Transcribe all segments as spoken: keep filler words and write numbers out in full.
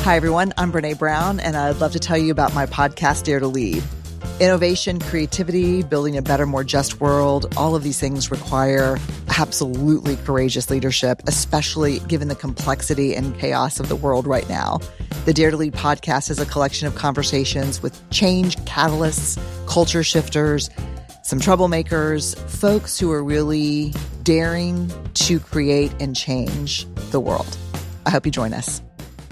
Hi, everyone. I'm Brene Brown, and I'd love to tell you about my podcast, Dare to Lead. Innovation, creativity, building a better, more just world, all of these things require absolutely courageous leadership, especially given the complexity and chaos of the world right now. The Dare to Lead podcast is a collection of conversations with change catalysts, culture shifters, some troublemakers, folks who are really daring to create and change the world. I hope you join us.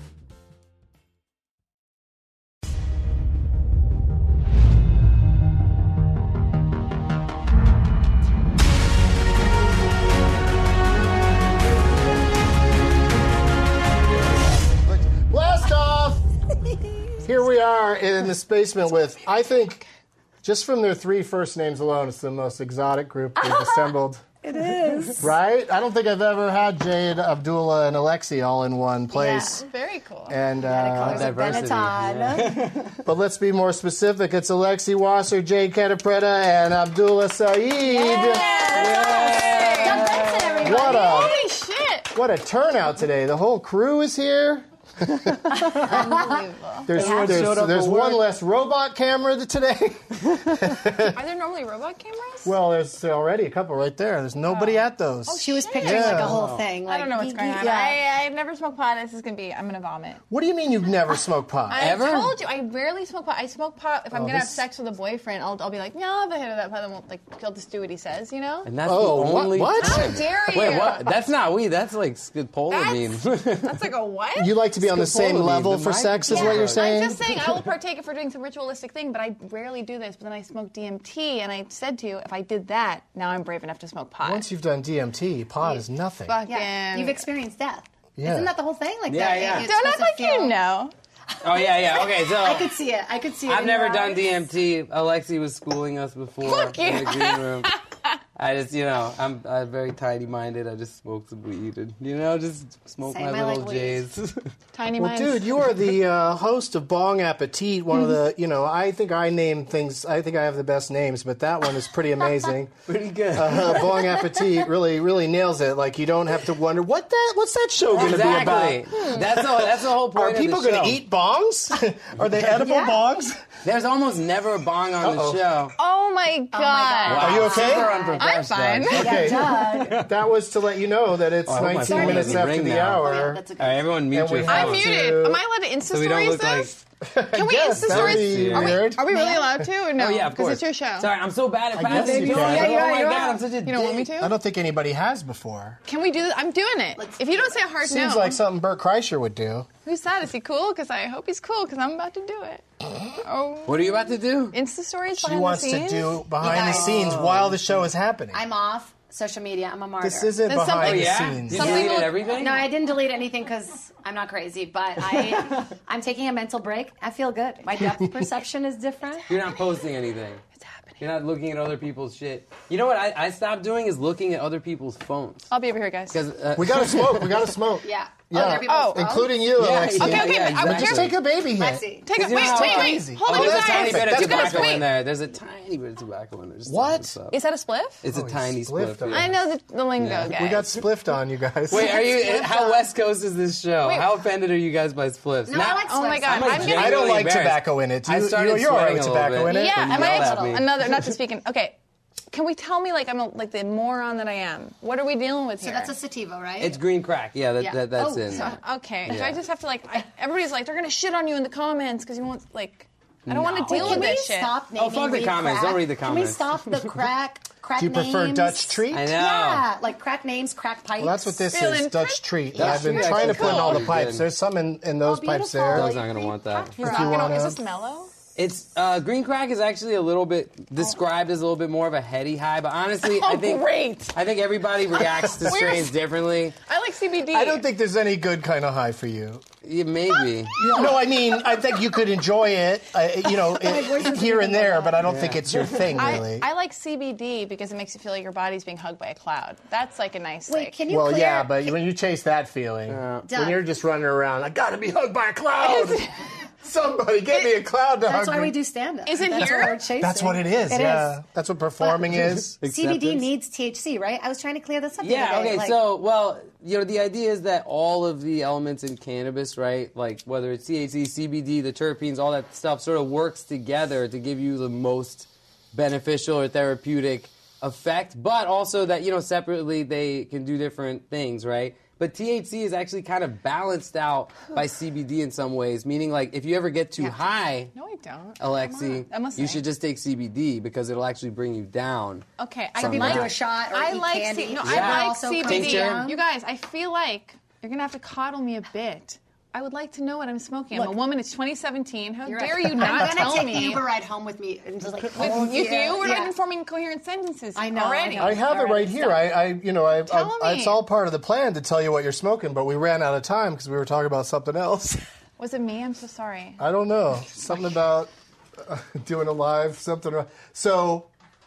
Here we are in the basement with, I think, just from their three first names alone, it's the most exotic group we've assembled. It is. Right? I don't think I've ever had Jade, Abdullah, and Alexi all in one place. Yeah, very cool. And uh, diversity. Yeah. But let's be more specific. It's Alexi Wasser, Jade Catapretta, and Abdullah Saeed. Yeah. Yeah. What a, Holy shit. What a turnout today. The whole crew is here. Unbelievable. There's, there's, there's one less robot camera today. Are there normally robot cameras? Well, there's already a couple right there. There's nobody oh. at those. Oh, she was shit. picturing Yeah. like a whole thing. Like, I don't know what's going on. Yeah. I, I've never smoked pot. This is going to be, I'm going to vomit. What do you mean you've never smoked pot? I Ever? told you, I rarely smoke pot. I smoke pot if I'm Oh, going to have this- sex with a boyfriend. I'll, I'll be like, no, but hit that pot. I won't, like, he'll just do what he says, you know? And that's Oh, the what- only what? time. How dare you? Wait, what? That's not weed. That's like scopolamine. That's, that's like a what? You like to be on the same Scopolamine, level the for mic- sex, is Yeah, what you're saying? I'm just saying I will partake if we're doing some ritualistic thing, but I rarely do this. But then I smoke D M T, and I said to you, if I did that, now I'm brave enough to smoke pot. Once you've done D M T, pot is nothing. Fucking... Yeah. You've experienced death. Yeah. Isn't that the whole thing? Like Yeah, that, yeah. it's Don't supposed act to like feel- you know. Oh, yeah, yeah. Okay, so I could see it. I could see it. I've in never your done eyes. D M T. Alexi was schooling us before Fuck you. in the green room. I just, you know, I'm, I'm very tiny-minded. I just smoke some weed and, you know, just smoke Same, my I little like weed. J's. Tiny Well, minds. dude, you are the uh, host of Bong Appetit, one of the, you know, I think I name things, I think I have the best names, but that one is pretty amazing. Pretty good. Uh, Bong Appetit really, really nails it. Like, you don't have to wonder, what that, what's that show going to Exactly. be about? That's the, that's the whole point Are people of the going to show. eat bongs? Are they edible Yeah. bongs? There's almost never a bong on Uh-oh. the show. Oh my god. God. Are you okay? Super I'm unprofessional. fine. Okay, Yeah, Doug. that was to let you know that it's Oh, I hope my nineteen phone minutes doesn't after ring the now. Oh, yeah, hour. that's a good. All right, everyone mute And we your have I'm phones. to- muted. Am I allowed to Insta So we stories don't look like... this? Can we Yes, Insta that would stories? be Are we, weird. are we really allowed to or no? Oh, yeah, of Because course. it's your show. Sorry, I'm so bad at I guess passing. you Oh, can. my Yeah, you are, you God, are. I'm such a You don't want me dick. to? I don't think anybody has before. Can we do this? I'm doing it. Let's If do you don't it. say a hard Seems no. like something Bert Kreischer would do. Who's that? Is he cool? Because I hope he's cool because I'm about to do it. Oh. What are you about to do? Insta stories She behind wants the to scenes? do behind You the guys- scenes while the show is happening. I'm off social media. I'm a martyr. This isn't Then behind something- the Oh, yeah? scenes. You Something deleted will- everything? No, I didn't delete anything because I'm not crazy, but I, I'm taking a mental break. I feel good. My depth perception is different. You're not posting anything. It's happening. You're not looking at other people's shit. You know what I, I stopped doing is looking at other people's phones. I'll be over here, guys. Because uh, We gotta smoke. We gotta smoke. Yeah. Yeah. Other people's Oh. phones. Including you, Yeah, Alexi. yeah, Okay, okay, yeah, but exactly. Just take a baby hit. Lexi. Take it. you Wait, know how wait, it's wait. easy. Hold Oh, on, Oh, you there's a guys. tiny bit of You guys, tobacco wait. in there. There's a tiny bit of tobacco in there. Just What? what's up. Is that a spliff? It's a Oh, tiny he's spliff. spliffed yeah. I know the, the lingo, Yeah. guys. We got spliffed on, you guys. Wait, are you? How West Coast is this show? Wait. How offended are you guys by spliffs? No, Now- I like Oh my spliffs. God, I'm, like, I'm getting- I don't genuinely like embarrassed. tobacco in it. I You- started you're, you're all right sweating with a tobacco little in bit. it. Yeah, when am you I yelled at me. another? Not to speak in. Okay, can we tell me like I'm a, like the moron that I am? What are we dealing with So here? that's a sativa, right? It's green crack. Yeah, that, Yeah. that that's Oh, in. so- Okay, do Yeah. I just have to like? I, everybody's like they're gonna shit on you in the comments because you won't like. I don't want to deal Can with we this shit. stop naming Oh, fuck the weed comments. crack? Don't read the Can we comments. stop the crack, crack Do you prefer names? Dutch treat? I know. Yeah, like crack names, crack pipes. Well, that's what this Feeling is, Dutch pretty- treat. Dutch I've been treat trying to actually put in all the cool. pipes. Good. There's some in, in those Oh, pipes beautiful. there. Doug's not gonna want that. He's If not you gonna. wanna- Is this mellow? It's uh, green crack is actually a little bit described as a little bit more of a heady high, but honestly, Oh, I think great. I think everybody reacts to Where's- strains differently. I like C B D. I don't think there's any good kind of high for you. Yeah, maybe. No, I mean, I think you could enjoy it, uh, you know, it, here and there, but I don't think it's your thing, really. I, I like C B D because it makes you feel like your body's being hugged by a cloud. That's like a nice. Wait, like, can you Well, clear? yeah, but when you chase that feeling, when Done. you're just running around, I gotta be hugged by a cloud. Somebody get me a cloud dog. That's why we do stand-up. Is it That's here? what we're chasing. That's what it is. It yeah, is. that's what performing is. C B D Acceptance. needs T H C, right? I was trying to clear this up. the Yeah, other day. okay, Like, so, well, you know, the idea is that all of the elements in cannabis, right, like whether it's T H C, C B D, the terpenes, all that stuff sort of works together to give you the most beneficial or therapeutic effect, but also that, you know, separately they can do different things, right? But T H C is actually kind of balanced out by C B D in some ways, meaning like if you ever get too high, No, I don't. Alexi, I must you say. should just take C B D because it'll actually bring you down. Okay, I Some people like. do a shot or I eat like candy. C- no, Yeah. I like Also C B D. Tincture. You guys, I feel like you're gonna have to coddle me a bit. I would like to know what I'm smoking. I'm a Look. woman. It's twenty seventeen. How You're dare right. you not I'm tell gonna take me? the Uber ride home with me and just like With hold you, you. you we're Yeah. not even forming coherent sentences. I know, already. I know. I have it Alright, right here. I, I, you know, I, Tell I, me. it's all part of the plan to tell you what you're smoking, but we ran out of time because we were talking about something else. Was it me? I'm so sorry. I don't know. Something about uh, doing a live, something. So,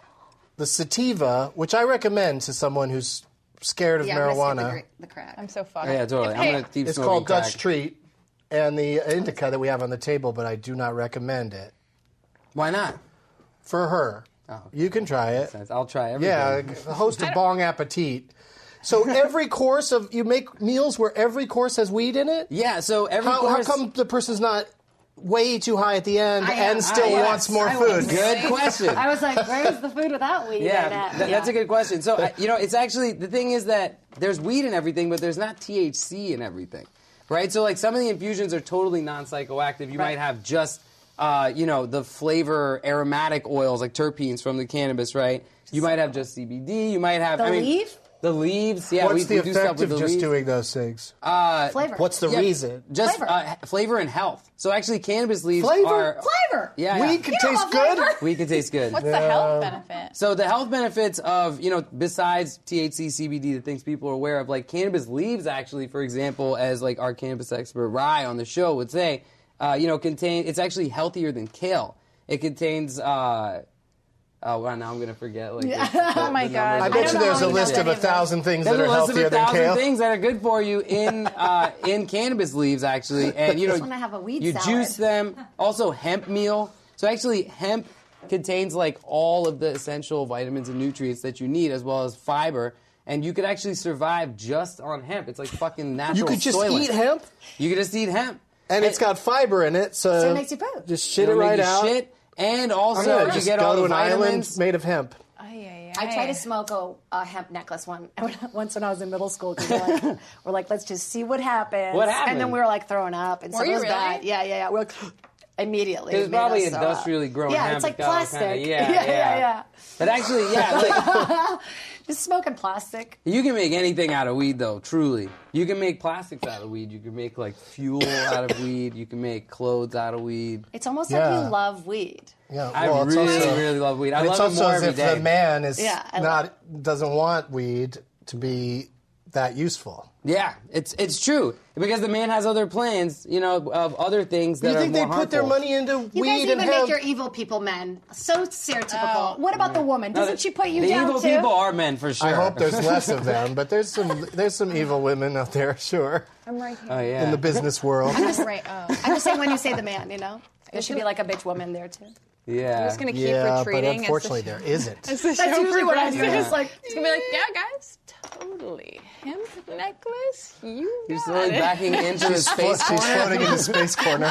the sativa, which I recommend to someone who's scared of Yeah, I'm gonna skip marijuana, the, gra- the crack. I'm so fucked. Yeah, totally. I'm Hey, going to keep it's smoking called crack. Dutch Treat, and the indica that we have on the table, but I do not recommend it Why not? for her. Oh, okay. You can try it. I'll try everything. Yeah, the host of Bong Appetit. So every course of you make meals where every course has weed in it. Yeah, so every How, how course... come the person's not way too high at the end I am. and still Ah, yes. wants more I food? was. Good question. I was like, where's the food without weed? Yeah, in it? th- that's a good question. So, uh, you know, it's actually, the thing is that there's weed in everything, but there's not T H C in everything, right? So, like, some of the infusions are totally non-psychoactive. You Right. might have just, uh, you know, the flavor aromatic oils, like terpenes from the cannabis, right? You might have just C B D. You might have... The I mean, leaf? The leaves, yeah. What's we, the we do stuff effect with of the just leaves. doing those things? Flavor. What's the Yeah, reason? Just Flavor. Uh, flavor and health. So actually, cannabis leaves Flavor? are... Flavor. Yeah, Weed yeah. can You know taste what good. flavor? Weed can taste good. What's the health benefit? So the health benefits of, you know, besides T H C, C B D, the things people are aware of, like cannabis leaves actually, for example, as like our cannabis expert Rye on the show would say, uh, you know, contain, it's actually healthier than kale. It contains, uh, oh, wow, now I'm going to forget. Like, the- the- Oh my the God. I numbers. bet don't you know there's how a you list know of a any of this. thousand things There's that a are list of healthier a than thousand kale. things that are good for you in uh, in cannabis leaves, actually, and you know, Just wanna have a weed you salad. juice them. Also, hemp meal. So actually, hemp contains like all of the essential vitamins and nutrients that you need, as well as fiber. And you could actually survive just on hemp. It's like fucking natural. You could just Soylent. eat hemp, You could just eat hemp, and it's got fiber in it, so, So it makes you poop. just shit it It'll make right you out. Shit, and I'm also gonna you just get go all to the an island vitamins. made of hemp. Ay, ay, I tried ay. to smoke a, a hemp necklace one once when I was in middle school. 'Cause we're, like, we're like, let's just see what happens. What And happened? then we were like throwing up, and Were so it you was really? bad. Yeah, yeah, yeah. We're like, immediately. It was made probably us throw up. industrially grown Yeah, hemp. it's like It got all plastic. kinda- yeah, yeah, yeah. yeah, yeah. But actually, yeah, like, Just smoking plastic. you can make anything out of weed, though. Truly, you can make plastics out of weed. You can make like fuel out of weed. You can make clothes out of weed. It's almost Yeah. like you love weed. Yeah, I well, it's really, also, really love weed. I and love it's it also more as every if day. the man is Yeah, I not doesn't want weed to be that useful. Yeah, it's it's true because the man has other plans, you know, of other things that You are think they more put their harmful. money into You weed guys and even hemp? make your evil people men. So stereotypical. Oh. What about the woman? No, Doesn't the- she put you the down evil too? people are men for sure. I hope there's less of them, but there's some there's some evil women out there, sure, I'm right here. Oh yeah. in the business world. Right. Oh. I'm just saying when you say the man, you know, there should be like a bitch woman there too. yeah. I'm just gonna keep Yeah, but retreating. unfortunately as the, there isn't. as the That's show usually what I do. progresses. It's like It's gonna be like, yeah, guys, totally hemp necklace. You You're got slowly it. backing into the She's, flo- space she's corner. floating in the space corner.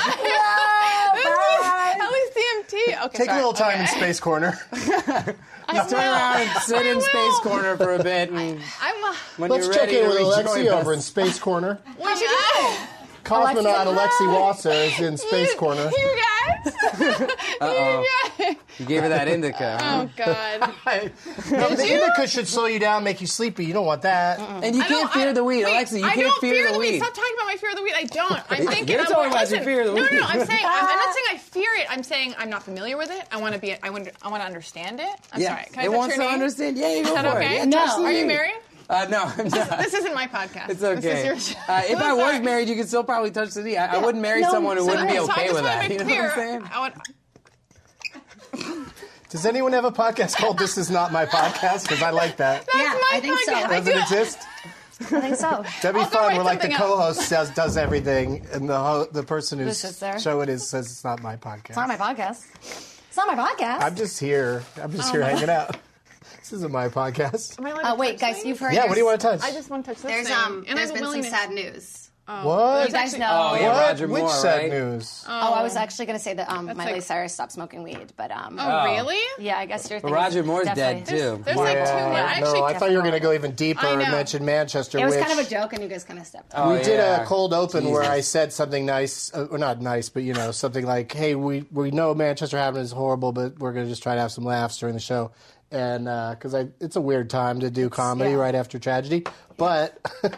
At least D M T. Okay, Take sorry. a little time okay. in space corner. I Turn around and sit in will. space corner for a bit, and I'm a. when Let's you're check ready in to with rejoin Alexi us. over in space corner. What you do? Cosmonaut Alexi- Alexi Wasser is in space you, corner. You guys. Uh-oh. You guys. You gave her that indica. huh? Oh God. No, the you? indica should slow you down, make you sleepy. You don't want that. And you I can't don't- fear I- the weed, wait, Alexi. You I can't don't fear, the weed. Stop talking about my fear of the weed. I don't. I'm thinking. You're I'm talking more- about your listen, fear of the no, weed. No, no, I'm saying. I'm, I'm not saying I fear it. I'm saying I'm not familiar with it. I want to be. I want. I want to understand it. I'm yeah. sorry. Can I it touch wants your to name? understand. Yeah, you go Is that for okay? it. Yeah, No. touch the Are you weed. married? Uh, no, I'm not. This isn't my podcast. It's This okay. is your show. Uh, if I'm I was sorry. married, you could still probably touch the knee. I, I wouldn't marry No, someone who so- wouldn't be So I okay just with wanna that. make You know clear, what I'm saying? I would, Does anyone have a podcast called This Is Not My Podcast? Because I like that. That's Yeah, my I think so. podcast. Does do it exist? I think so. That'd be I'll go fun. write Where like the something up. co-host does, does everything, and the ho- the person whose Just sits there. show it is says it's not my podcast. It's not my podcast. It's not my podcast. I'm just here. I'm just here hanging out. This isn't my podcast. Am I allowed Uh, to wait, touch guys, things? you've heard. Yeah. What do you want to touch? I just want to touch this There's thing. um, and I there's have a been some willingness. sad news. what? You guys know. Oh, yeah, What? Roger Which Moore, sad right? news? Oh, I was actually going to say that um, Miley like- Cyrus stopped smoking weed, but um, Oh, Oh. really? yeah, I guess your thing. But Roger is Moore's definitely- dead too. There's like two. Yeah, Yeah, actually, no, I thought you were going to go even deeper I and know. mention Manchester. It was which kind of a joke, and you guys kind of stepped Oh, on. we did yeah. a cold open where Jesus. I said something nice, uh, or not nice, but you know, something like, "Hey, we we know Manchester Happened is horrible, but we're going to just try to have some laughs during the show." And because I it's a weird time to do comedy yeah. right after tragedy, but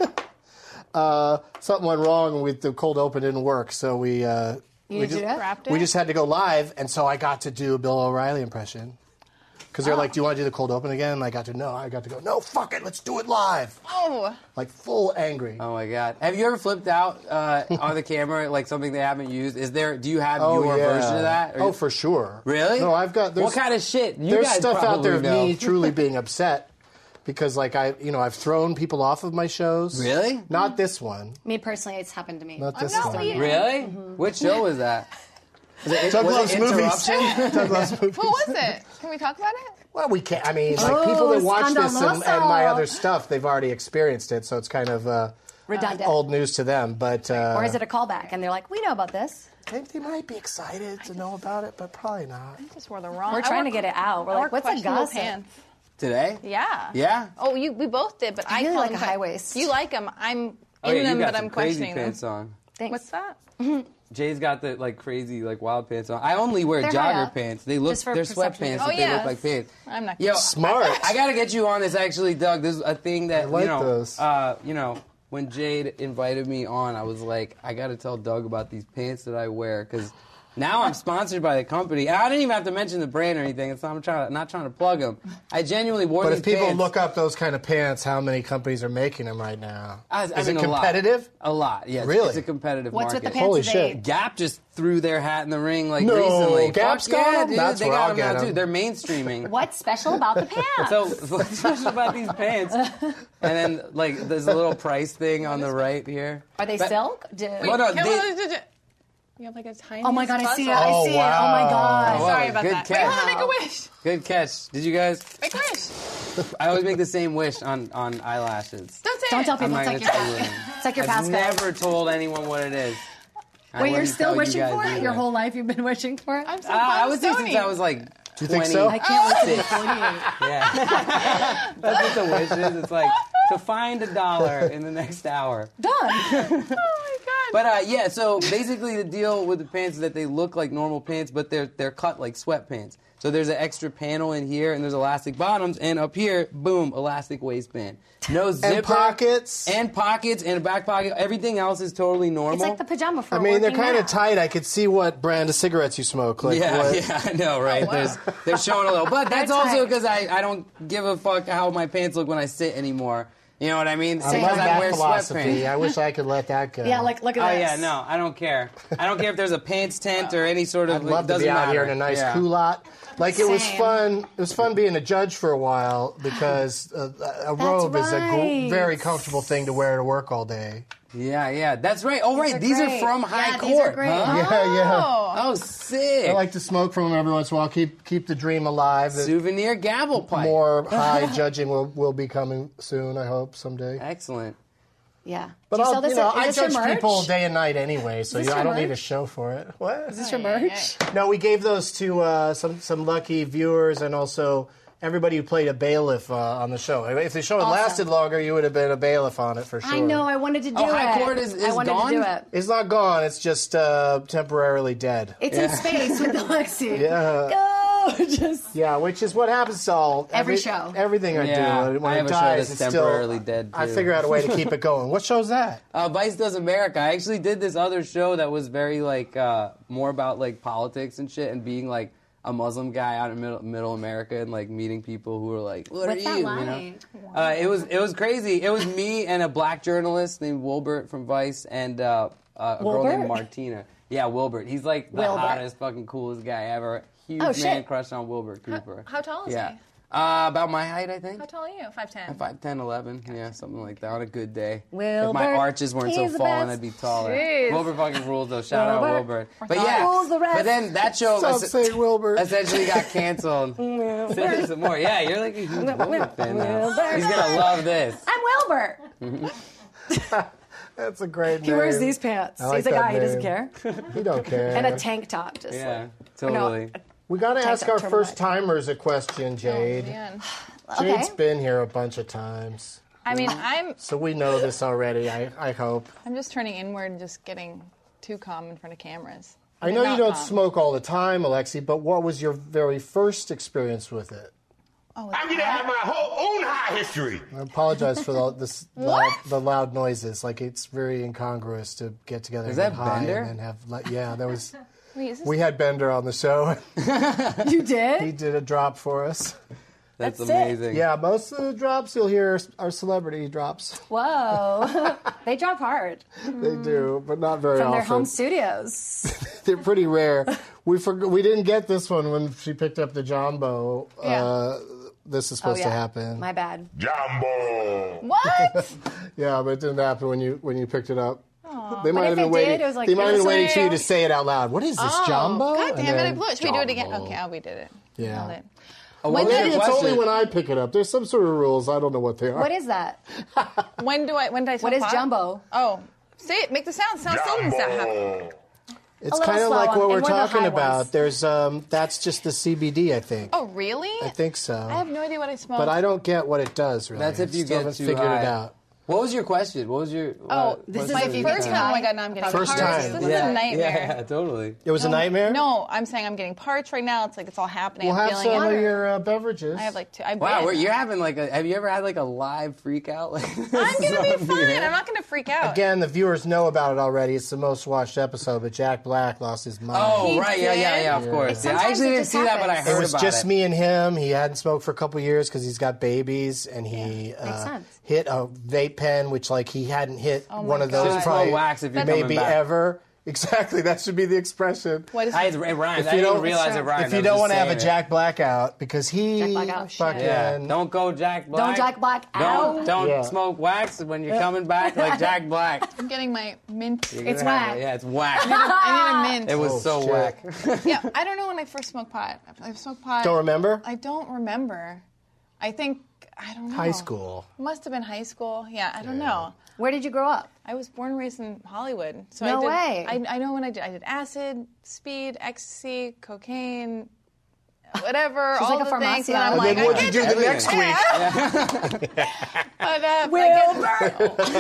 uh, something went wrong with the cold open didn't work, so we uh, we did just that? Wrapped we it? just had to go live, and so I got to do a Bill O'Reilly impression. Because they're like, do you want to do the cold open again? And I got to, no, I got to go, no, fuck it, let's do it live. Oh, Like, full angry. Oh my god! Have you ever flipped out uh, on the camera like something they haven't used? Is there? Do you have Oh, your yeah. version of that? Or Oh, you- for sure. Really? No, I've got. There's, What kind of shit? You there's guys stuff out there of probably me know. truly being upset because, like, I, you know, I've thrown people off of my shows. Really? Not this one. Me personally, it's happened to me. Not this not one. leaving. Really? Which show was that? Was it, Doug was loves it movies. Interruption? Doug loves movies. what was it? Can we talk about it? Well, we can't. I mean, like, Oh, people that watch this and, scandaloso. and my other stuff, they've already experienced it, so it's kind of uh, Redundant. old news to them. But uh, Or is it a callback? And they're like, we know about this. they, they might be excited to know about it, but probably not. I just wore the wrong. We're I trying wore- to get it out. We're I like, wore what's a questionable gossip? pants. Today? Yeah. Yeah? Oh, you. We both did, but I, I really call like them a que- high waist. You like them. I'm in Oh yeah, them, you got but some I'm crazy questioning pants them. on. Thanks. What's that? Jay's got the like crazy like wild pants on. I only wear They're high jogger up. pants. They look Just for they're perception. sweatpants, Oh, but they yeah. look like pants. I'm not. Yo, Smart. I gotta get you on this actually, Doug. This is a thing that I like you know. those. Uh, you know, when Jade invited me on, I was like, I gotta tell Doug about these pants that I wear because now I'm sponsored by the company. And I didn't even have to mention the brand or anything. It's not, I'm trying to, not trying to plug them. I genuinely wore But these if people pants. look up those kind of pants, how many companies are making them right now? I- I Is mean, it a lot. competitive? A lot, yes. Really? It's a competitive What's with market. the pants Holy today? shit. Gap just threw their hat in the ring like No, recently. Gap's Fuck got yeah, 'em? dude. That's they where got I'll them get now too. 'em. They're mainstreaming. What's special about the pants? So what's special about these pants? And then like there's a little price thing on the right here. Are they But- silk? Do- Well, no, Can they- we- you have like a tiny. oh my god, I see it. buzz. I Oh, see it. Oh wow. my god. Wow. Sorry about Good that. catch. Wait, hold on, make a wish. Good catch. Did you guys? Make a wish. I always make the same wish on on eyelashes. Don't say Don't it. tell I'm people not it's gonna like your tell you what it is. it's like your I've passcode. never told anyone what it is. I Wait, you're wouldn't still tell you wishing guys for it? either. Your whole life you've been wishing for it? I'm so Uh, I fun, would say Stony. since I was like Do you think twenty. so? I can't wait to be forty-eight. Yeah. That's what the wish is. It's like to find a dollar in the next hour. Done. Oh my god. But uh, yeah, so basically the deal with the pants is that they look like normal pants, but they're they're cut like sweatpants. So there's an extra panel in here, and there's elastic bottoms, and up here, boom, elastic waistband. No zipper. And pockets. And pockets, and a back pocket. Everything else is totally normal. It's like the pajama for I mean, they're working kind of out. tight. I could see what brand of cigarettes you smoke. Like, Yeah, what, yeah, I know, right? There's, they're showing a little, but that's They're also tight. because I, I don't give a fuck how my pants look when I sit anymore. You know what I mean? I Because love I that wear philosophy. sweatpants. I wish I could let that go. Yeah, like look Oh at this. yeah, no, I don't care. I don't care if there's a pants tent or any sort of. I'd love it to doesn't be out matter. here in a nice Yeah. culotte. Like it was Same. fun. It was fun being a judge for a while because a, a robe is a gr- right. very comfortable thing to wear to work all day. Yeah, yeah, that's right. Oh, right, are these are great. from High Yeah, Court. these are great. Huh? Yeah, yeah. Oh. Oh, sick. I like to smoke from them every once in a while. Keep keep the dream alive. The Souvenir gavel pipe. more high judging will, will be coming soon. I hope someday. Excellent. Yeah. But Do you I'll, sell this you know, at- I is this your judge merch? people day and night anyway, so this you know, I your don't need a merch? show for it. What? Is this your Ay, ay, merch? No, we gave those to uh, some some lucky viewers and also everybody who played a bailiff uh, on the show. If the show had Awesome. lasted longer, you would have been a bailiff on it for sure. I know. I wanted to do Oh, it. High Court is- I is wanted gone? to do it. It's not gone. It's just uh, temporarily dead. It's in space with the Lexi. Yeah. Go. Just. Yeah, which is what happens to all Every show. everything I Yeah, do. When I it have a show dies, that's it's temporarily still, dead, I too. figure out a way to keep it going. What show's that? Uh, Vice Does America. I actually did this other show that was very like uh, more about like politics and shit, and being like a Muslim guy out in middle, middle America and like meeting people who were like, "What What's are that you?" like? You know? Uh, it was it was crazy. It was me and a black journalist named Wilbert from Vice, and uh, uh, a girl Wilbert? named Martina. Yeah, Wilbert. He's like the Wilbert. hottest, fucking coolest guy ever. Huge Oh, man shit. crush on Wilbert Cooper. How tall is yeah. he? Uh, about my height, I think. How tall are you? five ten. five ten, eleven, yeah, something like that on a good day. Wilbur, if my arches weren't so he's the fallen, best. I'd be taller. Jeez. Wilbur fucking rules, though. Shout Wilbur. out Wilbur. But yeah, Rules the rest. but then that show Stop es- saying Wilbur. essentially got canceled. Say some more. Yeah, you're like a huge Wilbur fan now. He's gonna love this. I'm Wilbur. That's a great name. He wears these pants. I like He's a that guy. He doesn't name. care. He don't care. And a tank top, just Yeah, like. totally. we got to Tank ask top our turtleneck. first timers a question, Oh, Jade. man. Jade's Okay. been here a bunch of times, I mean, I'm so we know this already. I, I hope. I'm just turning inward and just getting too calm in front of cameras. I know you Not don't calm. smoke all the time, Alexi, but what was your very first experience with it? Oh, I'm gonna have my whole own high history. I apologize for the this loud, the loud noises. Like it's very incongruous to get together Is and that get high Bender? and then have like yeah. There was Wait, is this we had Bender on the show. You he did? did a drop for us. That's, That's amazing. Yeah, most of the drops you'll hear are celebrity drops. Whoa. They drop hard They do, but not very from often. their home studios. They're pretty rare. We forg we didn't get this one when she picked up the Jumbo. Yeah. Uh, this is supposed oh, yeah. to happen. My bad. Jumbo. What? Yeah, but it didn't happen when you when you picked it up. They But might if have been it waiting. did, it was like, they might have been "Yes, waiting for you I to am." say it out loud. What is this, Oh, Jumbo? God And damn it, I then- blew it. Should we do it again? Jumbo. Okay, oh, we did it. Yeah. Nailed it. Oh, When what was did Maybe your it's question? only when I pick it up. There's some sort of rules. I don't know what they are. What is that? When do I, when did I What smoke is pot? jumbo? Oh, say it, make the sound. Sound still didn't sound happy. Jumbo. It's A little kind of slow like on- what and we're one of the talking high about. ones. There's um, that's just the C B D, I think. Oh, really? I think so. I have no idea what I smoked. but I don't get what it does. Really, That's if you Still get haven't too figured high. it out. What was your question? What was your? Oh, uh, this what's is my the- first Yeah. time. Oh my god, now I'm getting First parched. time. This is yeah, a nightmare. Yeah, yeah, totally. It was a nightmare. No, I'm saying I'm getting parched right now. It's like it's all happening. We'll I'm have feeling some it. of your uh, beverages. I have like two. I Wow, bet. we're, you're having like a. Have you ever had like a live freak out? Like I'm gonna be fine. I'm not gonna freak out. Again, the viewers know about it already. It's the most watched episode, but Jack Black lost his mind. Oh, He right, yeah, yeah, did? yeah, of course. Yeah, I Sometimes actually it didn't just see that, but I happens. heard It was about just it. me and him. He hadn't smoked for a couple years because he's got babies, and he uh, sense. hit a vape pen, which like he hadn't hit Oh my one of God. those Just probably smoke wax if you're maybe coming back. ever. Exactly, that should be the expression. What is I, it rhymes. If I you didn't don't- even realize it rhymed. If I you was don't just want to have a saying it. Jack Black out, because he Jack Black out. fucking Yeah, don't go Jack Black. Don't Jack Black Don't, out. don't Yeah. smoke wax when you're coming back like Jack Black. I'm getting my mint. You're It's gonna have whack. it. Yeah, it's whack. I need a mint. It was Oh, so shit. whack. Yeah, I don't know when I first smoked pot. I smoked pot. Don't remember? I don't remember. I think I don't know. High school. Must have been high school. Yeah, I don't know. Where did you grow up? I was born and raised in Hollywood. So No I did, way. I, I know when I did. I did acid, speed, ecstasy, cocaine, whatever. She's all like a the things. And Farmacia. I'm And like, then I what'd you get do the it. next week? But, uh, I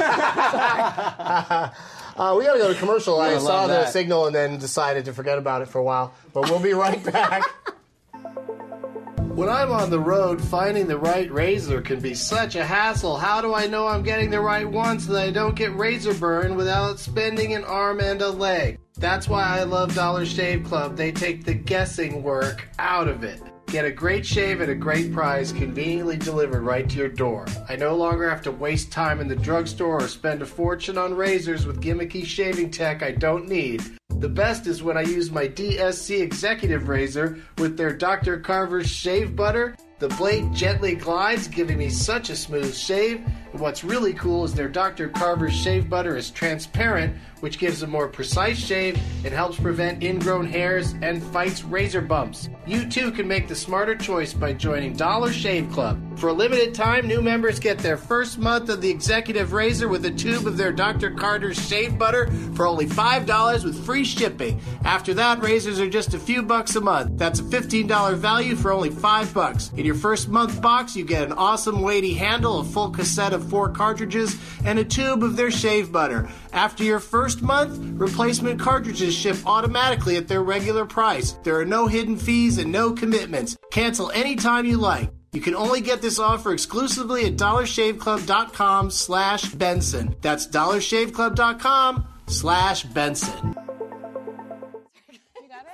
get- Uh, we got to go to commercial. I Yeah, saw love the that. signal and then decided to forget about it for a while. But we'll be right back. When I'm on the road, finding the right razor can be such a hassle. How do I know I'm getting the right one so that I don't get razor burn without spending an arm and a leg? That's why I love Dollar Shave Club. They take the guessing work out of it. Get a great shave at a great price, conveniently delivered right to your door. I no longer have to waste time in the drugstore or spend a fortune on razors with gimmicky shaving tech I don't need. The best is when I use my D S C Executive Razor with their Doctor Carver's Shave Butter. The blade gently glides, giving me such a smooth shave. And what's really cool is their Doctor Carver's Shave Butter is transparent, which gives a more precise shave and helps prevent ingrown hairs and fights razor bumps. You too can make the smarter choice by joining Dollar Shave Club. For a limited time, new members get their first month of the Executive Razor with a tube of their Doctor Carter's Shave Butter for only five dollars with free shipping. After that, razors are just a few bucks a month. That's a fifteen dollars value for only five bucks. In your first month box, you get an awesome weighty handle, a full cassette of four cartridges, and a tube of their shave butter. After your first month, replacement cartridges ship automatically at their regular price. There are no hidden fees and no commitments. Cancel anytime you like. You can only get this offer exclusively at dollarshaveclub.com slash Benson. That's dollarshaveclub.com slash Benson.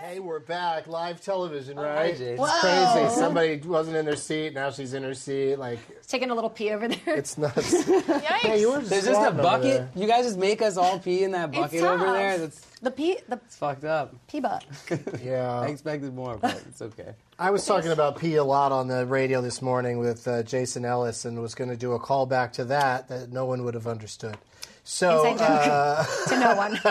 Hey, we're back. Live television, Hi, right? Jason. It's crazy. Somebody wasn't in their seat. Now she's in her seat. Like, Taking a little pee over there. it's nuts. Yikes. Hey, you were There's just a squatting over bucket. there. You guys just make us all pee in that bucket over tough. there. That's the pee, the it's fucked up. pee butt. Yeah. I expected more, but it's okay. I was talking about pee a lot on the radio this morning with uh, Jason Ellis and was going to do a callback to that that no one would have understood. So Inside joke. uh, To no one.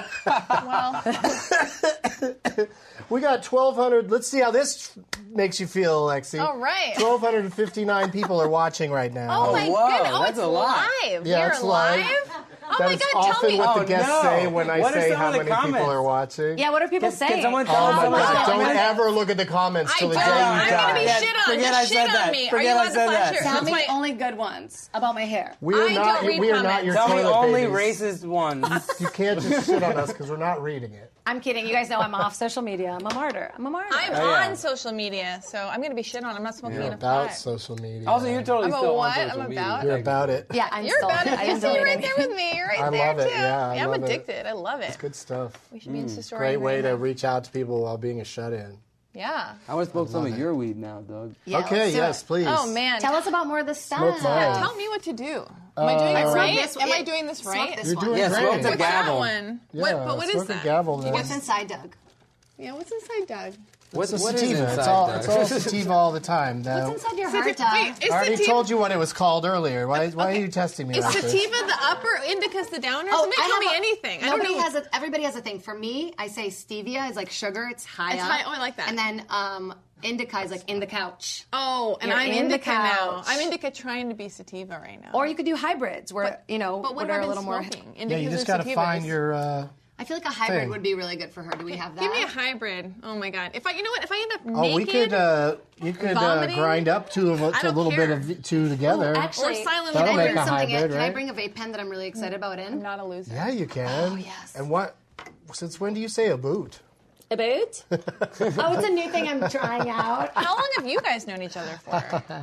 Well, we got twelve hundred. Let's see how this makes you feel, Lexi. all right. twelve fifty-nine people are watching right now. Oh my whoa, goodness! Oh, that's it's a lot. live. Yeah, You're it's live. Oh my That's God! Tell often me. what the Oh, guests no. say when I What are say some how of the many people comments? are watching. Yeah, what are people Can, saying? can someone tell Oh us my some of the God! Don't comments? ever look at the comments I till the don't. day you I'm die. gonna be Yeah, shit on. forget Just I shit said on that. me. Forget Are you I allowed to said flash that. your- Tell That's me why- only good ones about my hair. We are I not. don't read We are not comments. your Tell me toilet only babies. racist ones. You can't just shit on us because we're not reading it. I'm kidding. You guys know I'm off social media. I'm a martyr. I'm a martyr. I'm Oh, yeah. on social media, so I'm gonna be shit on. I'm not smoking You're in a about pot. social media. Also, you're totally I'm a still what? on social I'm media. about- You're about it. yeah, I'm You're still. about it. I You am see, you're right deleting. there with me. You're right I there love it. too. Yeah, I I'm love it. addicted. I love it. It's good stuff. We should be Insta story. Great way right to now. reach out to people while being a shut-in. Yeah. I want to smoke some of your weed now, Doug. Yeah, Okay, let's do yes, it. please. Oh man. Tell us about more of the stuff. Smoke mine. Tell me what to do. Am I doing it Uh, right? This- Am I it- doing this smoke right? this You're one. doing Yeah, great. smoke the What's gavel. that one? Yeah, what, but what is smoke a that? gavel, You man. What's guys- inside, Doug? Yeah, what's inside, Doug? What, It's a what is sativa. inside It's all, there? it's all sativa all the time. Now, What's inside your Sativa- heart, Doug? Wait, is I already sativa, told you what it was called earlier. Why, why Okay. are you testing me is like this? sativa the upper, indica's the downer? Oh, Somebody I tell have me a- anything. I don't Nobody know. has a. Everybody has a thing. For me, I say stevia is like sugar. It's high It's up. high- oh, I like that. And then um, indica is like in the couch. Oh, and You're I'm in the indica now. couch. I'm indica trying to be sativa right now. Or you could do hybrids, where you know, but what what are have a I little been more. smoking? Yeah, you Indicas just or got to sativas? find your. Uh, I feel like a hybrid Thing. would be really good for her. Do we have that? Give me a hybrid. Oh my god! If I, you know what? If I end up oh, naked, we could. Uh, you could uh, vomiting? grind up two of I to a don't little care. bit of two together. Oh, actually, Or silent can I That'll bring make a something hybrid, in? Can I right? bring a vape pen that I'm really excited about in? I'm not a loser. yeah, you can. Oh, yes. And what? Since when do you say a boot? A boot? Oh, it's a new thing I'm trying out. How long have you guys known each other for?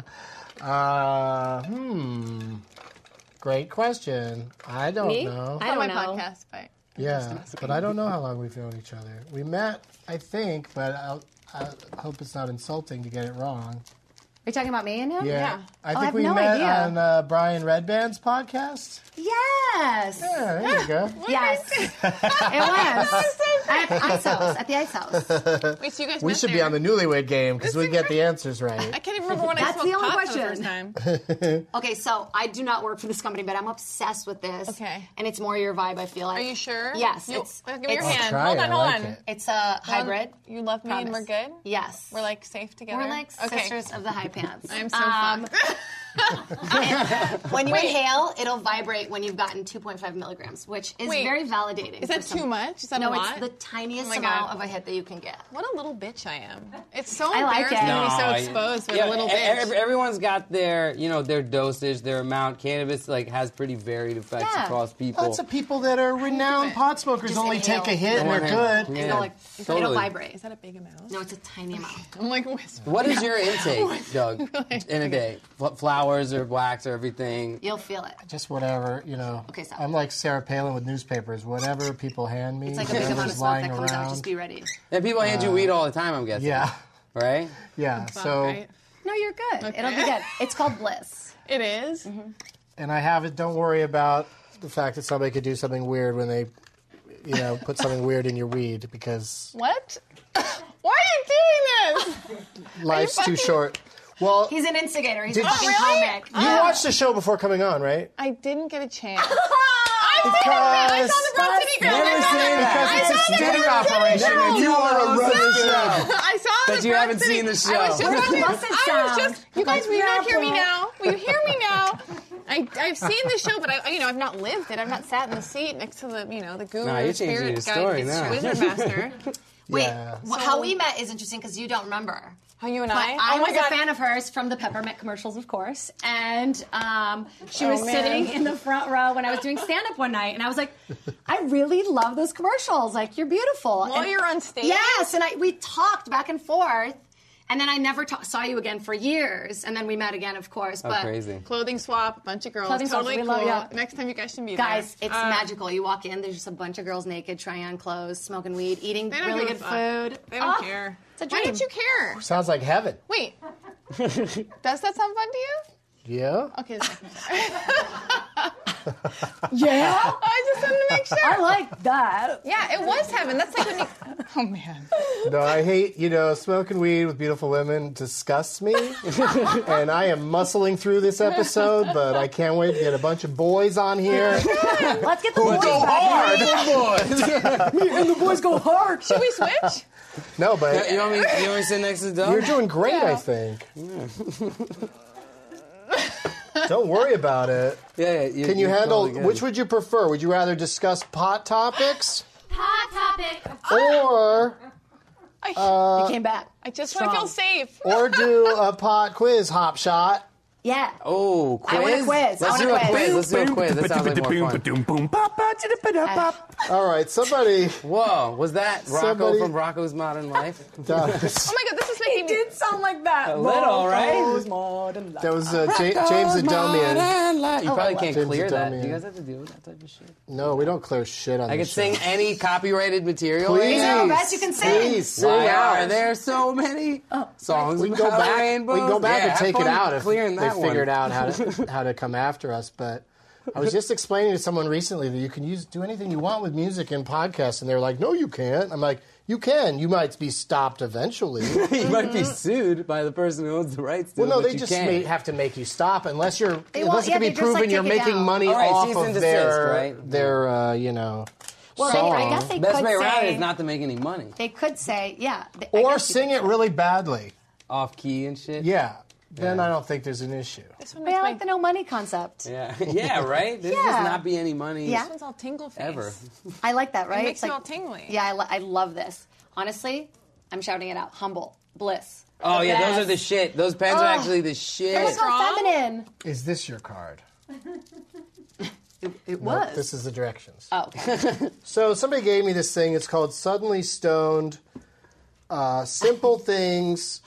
Uh, hmm. Great question. I don't Me? know. I On don't my know. podcast, but Yeah, but I don't know how long we've known each other. We met, I think, but I'll, I hope it's not insulting to get it wrong. Are you talking about me and him? Yeah, Yeah. I Oh, I think have we no met idea. on uh, Brian Redband's podcast. Yes. Yeah, there you go. Yes. It was. At Ice House. At the Ice House. wait, so you guys We met should be there. on the Newlywed Game because we get the answers I right. can't even remember when I That's smoked the only pot for the question. first time. Okay, so I do not work for this company, but I'm obsessed with this. Okay. And it's more your vibe, I feel like. Are you sure? Yes. You, It's, well, give me your it's, hand. try Hold it, on, I hold like on. it. it's a hybrid. You love me and we're Promise. good. Yes. We're like safe together. We're like okay. sisters of the high pants. I'm so Um, fucked. When you Wait. inhale, it'll vibrate when you've gotten two point five milligrams, which is Wait. very validating. Is that for some- too much? Is that No, a lot? it's the tiniest Oh my amount God. of a hit that you can get. What a little bitch I am. It's so I like embarrassing it. to be so No, I- exposed with yeah, a little e- bitch. ev- Everyone's got their, you know, their dosage, their amount. Cannabis like has pretty varied effects Yeah. across people. Lots of people that are renowned it. pot smokers Just only inhale. take a hit and they're Yeah. good. Yeah, It'll, like, it'll totally. vibrate. Is that a big amount? No, it's a tiny amount. I'm like whispering. What is your intake, Doug, in a day? F- flowers or wax or everything? You'll feel it. Just whatever, you know. Okay, so- I'm like Sarah Palin with newspapers. Whatever people hand me, It's like a big amount of whatever's smoke lying that comes around. out. Just be ready. And people hand you weed all the time, I'm guessing. yeah, Right? yeah. Fuck, So, right? No, you're good. It'll be good. It's called bliss. It is? and I have it. Don't worry about the fact that somebody could do something weird when they, you know, put something weird in your weed because What? Why are you doing this? life's too fucking- short. Well, He's an instigator. He's Did a fucking you- comic. you watched the show before coming on, right? I didn't get a chance. Because I saw the Broad City Girls. Never I saw say the- that. Because it's a I saw the sting Broad City operation, Girls. and you want to run the show. I saw But the you Broad haven't City- seen the I was show. just, Where's the I busted was sound? just, you guys, will you not hear me Yeah. now? Will you hear me now? I, I've seen the show, but I, you know, I've not lived it. I've not sat in the seat next to the, you know, the guru, Nah, you're changing spirit your guide, story his now. wizard master. Wait, Yeah. wh- how we met is interesting because you don't remember. How you and But I? I oh my was God. a fan of hers from the Peppermint commercials, of course. And um, she Oh, was man. sitting in the front row when I was doing stand-up one night. And I was like, I really love those commercials. Like, you're beautiful. While and, you're on stage? Yes. And I, we talked back and forth. And then I never ta- saw you again for years. And then we met again, of course. Oh, but crazy. Clothing swap, bunch of girls. Clothing swap, totally we cool. love- yeah. Next time you guys should be guys, there. it's Uh, magical. You walk in, there's just a bunch of girls naked, trying on clothes, smoking weed, eating They don't really give good a fuck. food. They don't Oh, care. It's a Why dream. don't you care? Sounds like heaven. Wait. Does that sound fun to you? Yeah. Okay. Yeah? I just wanted to make sure. I like that. Yeah, it was heaven. That's like when you. Oh man. No, I hate, you know, smoking weed with beautiful women disgusts me. And I am muscling through this episode, but I can't wait to get a bunch of boys on here. Let's get the boys Go back. hard! Me and the boys go hard. Should we switch? No, but You want me? You want me to sit next to Doug? you're doing great, I think. Don't worry about it. Yeah, yeah. Can you you're handle, totally good. which would you prefer? Would you rather discuss pot topics Hot topic. or you came back. I just want to feel Strong. safe. or do a pot quiz hop shot? Yeah. Oh, quiz. I want a quiz. I Let's want do a a quiz. quiz. Let's do a quiz. That sounds like more fun. All right, somebody Whoa, was that Rocco Somebody- from Rocco's Modern Life? does. Oh my god, this is making me. sound like that. A little, right? That was uh, Ja- James Adomian. Modern Life. You probably I can't James clear that. Adomian. Do you guys have to deal with that type of shit? No, we don't clear shit on I this could sing show. any copyrighted material. Please, right know, now. guys, you can sing. Please, sing Why out. are there so many songs We can go about back. rainbows? We can go back Yeah, and have take it fun out if clearing they that one. figured out how to how to come after us. But I was just explaining to someone recently that you can use do anything you want with music and podcasts, and they're like, "No, you can't." I'm like, "You can. You might be stopped eventually." You might be sued by the person who owns the rights to Well, it, no, but they you just can't. may have to make you stop unless you're They unless won't- it yeah, can be they just, proven like, you're take it making down. money All right, off cease of and their desist, right? their uh, you know. Well, they, song. I guess they Best could way around say. it is not to make any money. They could say, yeah. they- I Or guess you sing could it say. really badly. Off key and shit. Yeah. Then Yeah. I don't think there's an issue. This one But makes I my. like the no money concept. Yeah, yeah, right? There Yeah. just not be any money Yeah. This one's all tingle face. ever. I like that, right? It makes It's me all tingly. Yeah, I, lo- I love this. Honestly, I'm shouting it out. Humble, bliss. Oh, The yeah, those best. are the shit. Those pens are Oh. actually the They're shit. so feminine. Is this your card? It, it No, was. this is the directions. oh, okay. So somebody gave me this thing. It's called Suddenly Stoned. Uh, simple things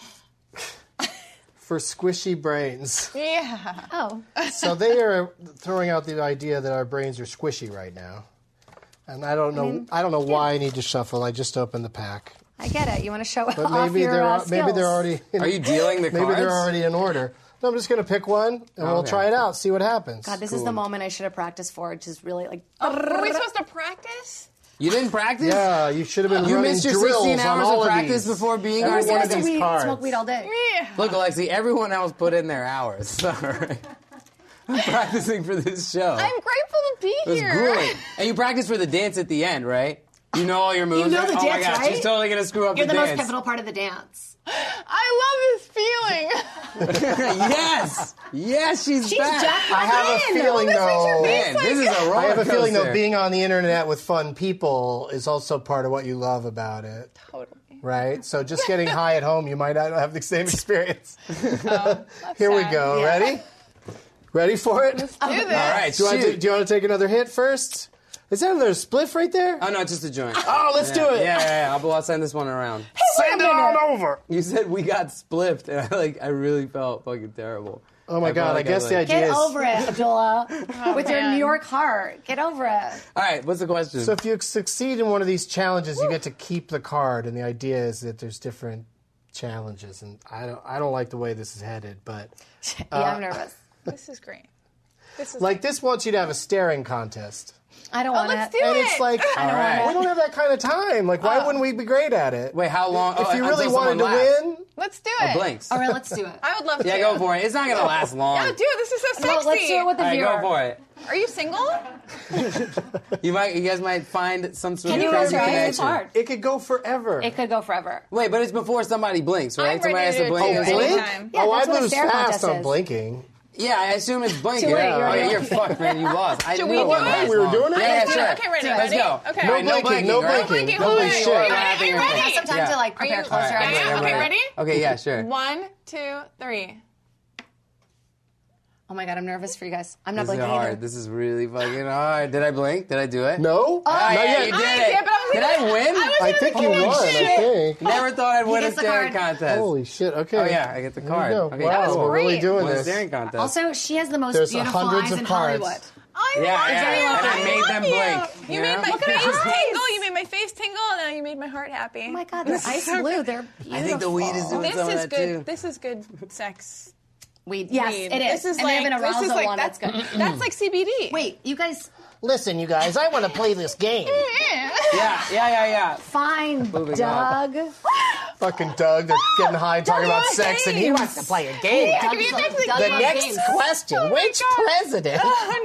for squishy brains. Yeah. oh. So they are throwing out the idea that our brains are squishy right now, and I don't know. I, don't know why I need to shuffle. I just opened the pack, I get it. You want to show but off maybe your they're uh, maybe skills. they're already. In, Are you dealing the maybe cards? they're already in order. No, I'm just going to pick one, and we'll Okay. try it out. See what happens. God, this is the moment I should have practiced for. Just really like. Were we supposed to practice? You didn't practice? Yeah, you should have been You running missed your drills sixteen on hours all of of practice these. before being Every on one one of of these these. weed, cards. smoke weed all day. Yeah. Look, Alexi, everyone else put in their hours. All right. I'm practicing for this show. I'm grateful to be It was here. grueling. And you practice for the dance at the end, right? You know all your moves. know the oh dance, my gosh, right? she's totally gonna screw up You're the, the most dance. pivotal part of the dance. I love this feeling. Yes, yes, she's, She's back. Jack I have a in. feeling though. Man, this is a roller I have a feeling though, coaster. being on the internet with fun people is also part of what you love about it. Totally. Right? So just getting high at home, you might not have the same experience. Here we sad. go. Yeah. Ready? Ready for it? Do this. All right, Do, I shoot. do, do you want to take another hit first? Is that another spliff right there? Oh no, it's just a joint. Oh, let's yeah. do it. Yeah, yeah, yeah. I'll, I'll send this one around. Send it on over. You said we got spliffed, and I like I really felt fucking terrible. Oh my I God! felt I like guess was the like- idea Get is. over it, Abdullah. With your man. New York heart. Get over it. All right, what's the question? So if you succeed in one of these challenges, you get to keep the card, and the idea is that there's different challenges. And I don't, I don't like the way this is headed, but yeah, I'm nervous. This is great. This is like this wants you to have a staring contest. I don't Oh, want let's it. do And it. it's like, All right. we don't have that kind of time. Like, why wouldn't we be great at it? Wait, how long? If oh, you until really wanted to someone laughs. win, Let's do Oh, it. blinks. All right, let's do it. I would love to. Yeah, go for it. It's not gonna last long. Yeah, do it. This is so sexy. No, let's do it with the All right, viewer. go for it. Are you single? You might, you guys might find some sort Can of you crazy try? connection. It's hard. it could go forever. It could go forever. Wait, but it's before somebody blinks, right? I'm somebody ready has to to do it blink. too. and say- Blink? Anytime. Yeah, oh, that's I'd what a lose stare fast contest on is. blinking. Yeah, I assume it's blinking. Too late, yeah. you're Oh, yeah, already- you're fucked, man. You lost. I Should knew we it do wouldn't it? last We were long. doing it? Yeah, yeah, Let's do it. sure. Okay, ready, Let's ready? go. Okay. All No right, blinking, blinking, no right? blinking. blinking. Holy Wait, shit. wait, You're wait. laughing Are you at ready? things. Have some time Yeah. to like Are prepare you- closer. All right, I'm Yeah, I'm okay, ready. ready? Okay, yeah, sure. One, two, three. Oh my God, I'm nervous for you guys. I'm not This is blinking hard. either. This is really fucking hard. Did I blink? Did I do it? No? Oh, Ah, Not yeah, yet. you did I it. did, but I was did gonna- I win? I was I think you won, I think. Never thought I'd win a gets the staring card. contest. Holy shit, okay. Oh, yeah, I get the There you card. go. Okay, wow, cool. we're really great. doing Won a this. staring contest. Also, she has the most There's beautiful hundreds eyes of in cards. Hollywood. I Yeah, love yeah, you. and I I made love them you. blink, You you made know? my Look at face her eyes. tingle. You made my face tingle, and then you made my heart happy. Oh my God, they're ice blue. They're beautiful. I think the weed is doing This some of is that, good. too. This is good sex. Weed. Yes, weed. it is. This is and like they have an this is arousal like one that's that's good. That's like C B D. Wait, you guys, Listen, you guys, I want to play this game. Yeah. Yeah, yeah, yeah, yeah. fine, Moving on. Doug. Fucking Doug, they're getting high and talking about loves sex, and he games. wants to play a game. Doug Give me a loves- next- Doug The loves next games. question, which president?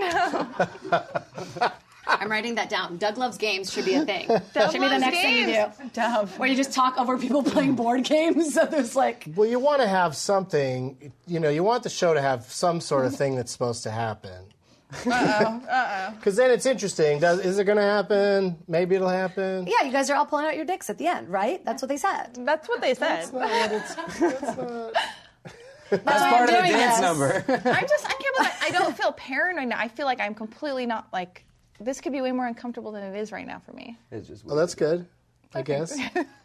Oh no. I'm writing that down. Doug loves games should be a thing. should be the loves next thing you do. games. Dove. Where you just talk over people playing board games. So there's like, Well, you want to have something, you know, you want the show to have some sort of thing that's supposed to happen. Uh-oh. Uh-oh. Because then it's interesting. Does, is it going to happen? Maybe it'll happen. yeah, you guys are all pulling out your dicks at the end, right? That's what they said. That's what they said. That's not what it's- that's not- That's why part I'm of the doing dance this. number. I just, I can't believe I, I don't feel paranoid now. I feel like I'm completely not like, this could be way more uncomfortable than it is right now for me. It's just Well, that's good, I guess.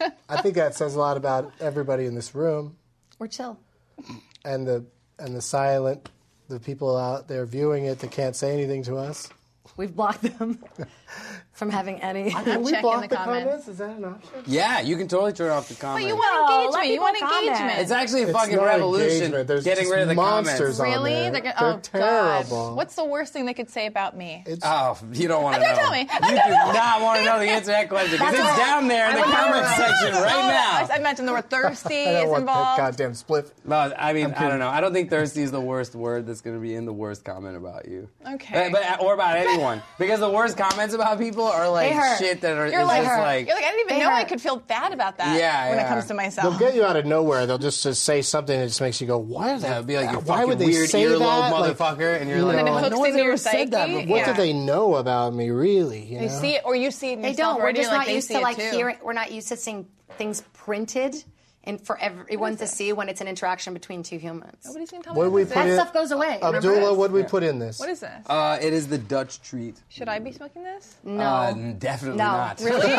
I think that says a lot about everybody in this room We're chill. and the and the silent, the people out there viewing it that can't say anything to us. We've blocked them from having any. Can we checking block the the comments. comments? Is that an option? Yeah, you can totally turn off the But comments. you No, want let engagement. You people want comment. engagement. It's actually a It's fucking not revolution engagement. There's getting just rid of the monsters comments. on Really? there. They're, gonna, They're oh, terrible. God. What's the worst thing they could say about me? It's, Oh, you don't want to Don't know. tell me. You do not want to know the answer to that question because it's down there in the comment section right I, now. I imagine the word thirsty I don't is want that involved. goddamn split. No, I mean, I don't know. I don't think thirsty is the worst word that's going to be in the worst comment about you. Okay. But, but or about anyone, because the worst comments about people are like They hurt. shit that are You're it's like, just like You're like, I didn't even They know I hurt. could feel bad about that Yeah, when yeah. it comes to myself. They'll get you out of nowhere. They'll just, just say something that just makes you go, "Why is yeah, that? it'd be like you why fucking would they weird say earlobe that? Like, motherfucker, and you're you like, And then know, it hooks no one's into ever your said that psyche. before. What Yeah. do they know about me, really? You, You know? see it, or you see it in They yourself don't. We're already, just like not they used see to it like too. hearing. We're not used to seeing things printed, and for everyone to see when it's an interaction between two humans. Nobody's gonna tell What me do we what put this in? is. That stuff goes away. Remember Abdullah, this? what did we put in this? What is this? Uh, it is the Dutch treat. Should I be smoking this? No. Uh, definitely No. not. Really?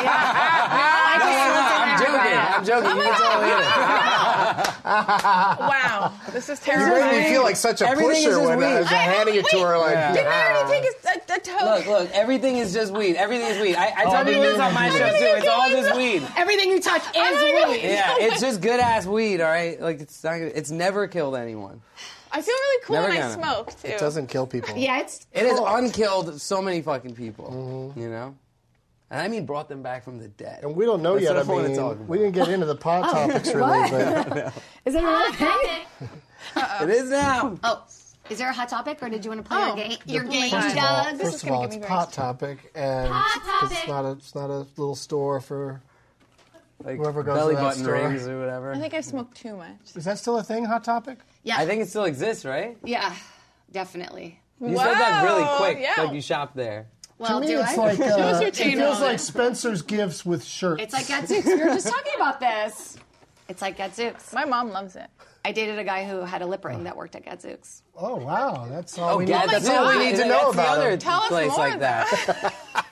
I I'm can't joking. I'm joking. You can totally get it. Wow, this is You terrible. made me feel like such a Everything is pusher just when I weed. was handing it to her. Like, Yeah. Didn't I "Ah." already take a, a, a toke? Look, look. Everything is just weed. Everything is weed. I, I tell people this on my show too. It's all just weed. Everything you touch is weed. Yeah, it's just good ass weed. All right, like it's not. It's never killed anyone. I feel really cool Never when I gonna. smoke too. It doesn't kill people. Yeah, it's. It has cool. unkilled so many fucking people. Mm-hmm. You know, and I mean brought them back from the dead. And we don't know That's yet. what I I wanna mean, talk about. we didn't get into the pot topics really, but Is it a real thing? It is now. Oh, is there a hot topic, or did you want to play Oh. your game? Your The- game, First first of all, Doug. This is first of gonna all, get it's me very pot topic, and Hot it's Topic. not a it's not a little store for. Like Whoever goes belly to that button store. rings or whatever. I think I smoked too much. Is that still a thing? Hot topic? Yeah, I think it still exists, right? yeah, definitely. You said that really Wow, quick, yeah. like you shopped there. Well, to me, do it's I? like uh, your it chain feels on like it. Spencer's gifts with shirts. It's like Gadzooks. We were just talking about this. It's like Gadzooks. My mom loves it. I dated a guy who had a lip ring that worked at Gadzooks. Oh wow, that's all Oh, we need. Gadzooks. That's all we need to That's know the about other him. Tell us place more, like that.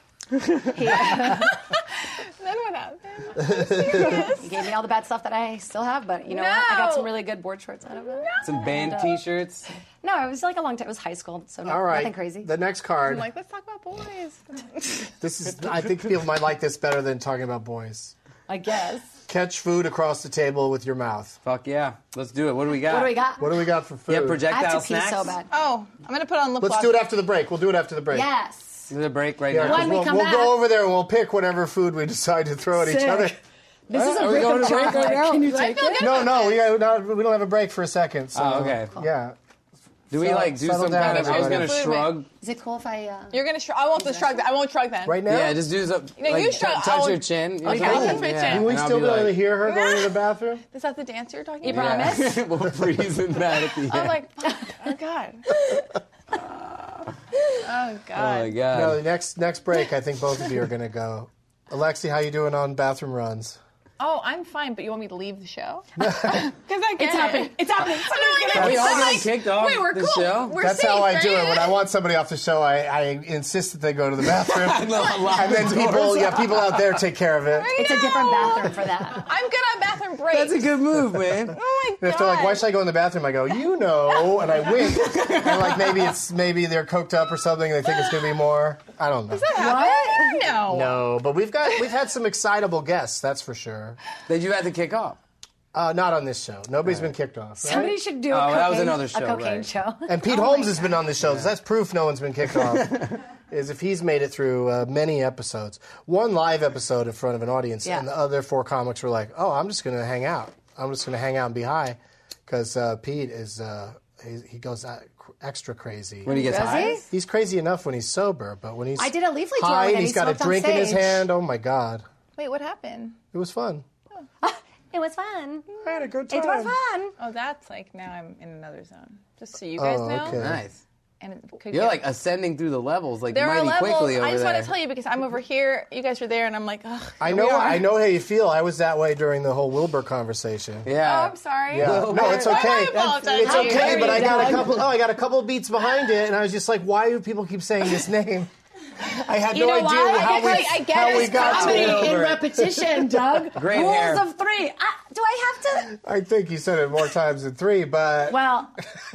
Then what happened? He gave me all the bad stuff that I still have, but you know what? I got No. some really good board shorts out of it. Some band T-shirts. No, it was like a long time. It was high school, so no, All right, nothing crazy. the next card. I'm like, let's talk about boys. This is. I think people might like this better than talking about boys. I guess. Catch food across the table with your mouth. Fuck yeah, let's do it. What do we got? What do we got? What do we got for food? Yeah, I projectile have to pee snacks. so bad. Oh, I'm gonna put on lip Let's gloss. do it after the break. We'll do it after the break. Yes. There's a break right Yeah, now. 'cause When we we'll, come we'll back- go over there and we'll pick whatever food we decide to throw at each Sick. other. This is a Are we break going of to break right chocolate. now? Can you I take feel it? good. No, no, we, got, not, we don't have a break for a second. So, Oh, okay. Yeah. Do we Settle- like do settle some down, kind of? I was everybody. gonna shrug. Is it cool if I? Uh... You're gonna shrug. I won't just shrug. That. I won't shrug then. Right now? Yeah, just do some. No, like, you t- shrug. touch I'll- your chin. Okay, I'll touch my chin. Can we And I'll still be be able to like, hear her going to the bathroom? Is that the dance you're talking You about? promise? we'll freeze in that at the end. I'm like, oh god. Oh oh god. my god. No, the next next break, I think both of you are going to go. Alexi, how you doing on bathroom runs? Oh, I'm fine, but you want me to leave the show? Because I get It's it. happening. It's happening. Somebody's No, Are gonna we all I'm getting like, kicked off wait, we're the cool. show? We're That's safe, how I do right? it. When I want somebody off the show, I, I insist that they go to the bathroom. Lock And then the people, doors. yeah, people out there take care of it. It's a different bathroom for that. I'm good on bathroom breaks. That's a good move, man. Oh my And god. if they're like, why should I go in the bathroom? I go, you know, and I wink. And like maybe it's maybe they're coked up or something. And they think it's gonna be more. I don't know. What? No. No, but we've got we've had some excitable guests. That's for sure. Did you have to kick off? Uh, not on this show. Nobody's been kicked off. Right? Somebody should do a Oh, cocaine, that was another show, a cocaine right. show. And Pete Holmes has been on this show. So that's proof no one's been kicked off. Is if he's made it through uh, many episodes, one live episode in front of an audience, Yeah. and the other four comics were like, "Oh, I'm just going to hang out. I'm just going to hang out and be high," because uh, Pete is uh, he, he goes uh, extra crazy. When he gets Does high? he? He's crazy enough when he's sober, but when he's I did a Leafly tour high with and him. he's He got a smoked on drink in his stage. hand. Oh my God, Wait, what happened? it was fun. It was fun. I had a good time. It was fun. Oh, that's like now I'm in another zone. Just so you guys Oh, know. okay. Nice. And it could You're get- like ascending through the levels like there are mighty levels. quickly over I just there. want to tell you because I'm over here, you guys are there, and I'm like, ugh. I here know. we are. I know how you feel. I was that way during the whole Wilbur conversation. Yeah. Oh, I'm sorry. Yeah. Well, No, it's Why am I okay. apologizing? It's How okay, dare but I you, got a Doug? couple. Oh, I got a couple beats behind it, and I was just like, "Why do people keep saying this name?" I had You no know idea why? how we I get how it. we got Comedy to in it. repetition, Doug. Great Rules hair. of three. Uh, do I have to? I think you said it more times than three, but Well,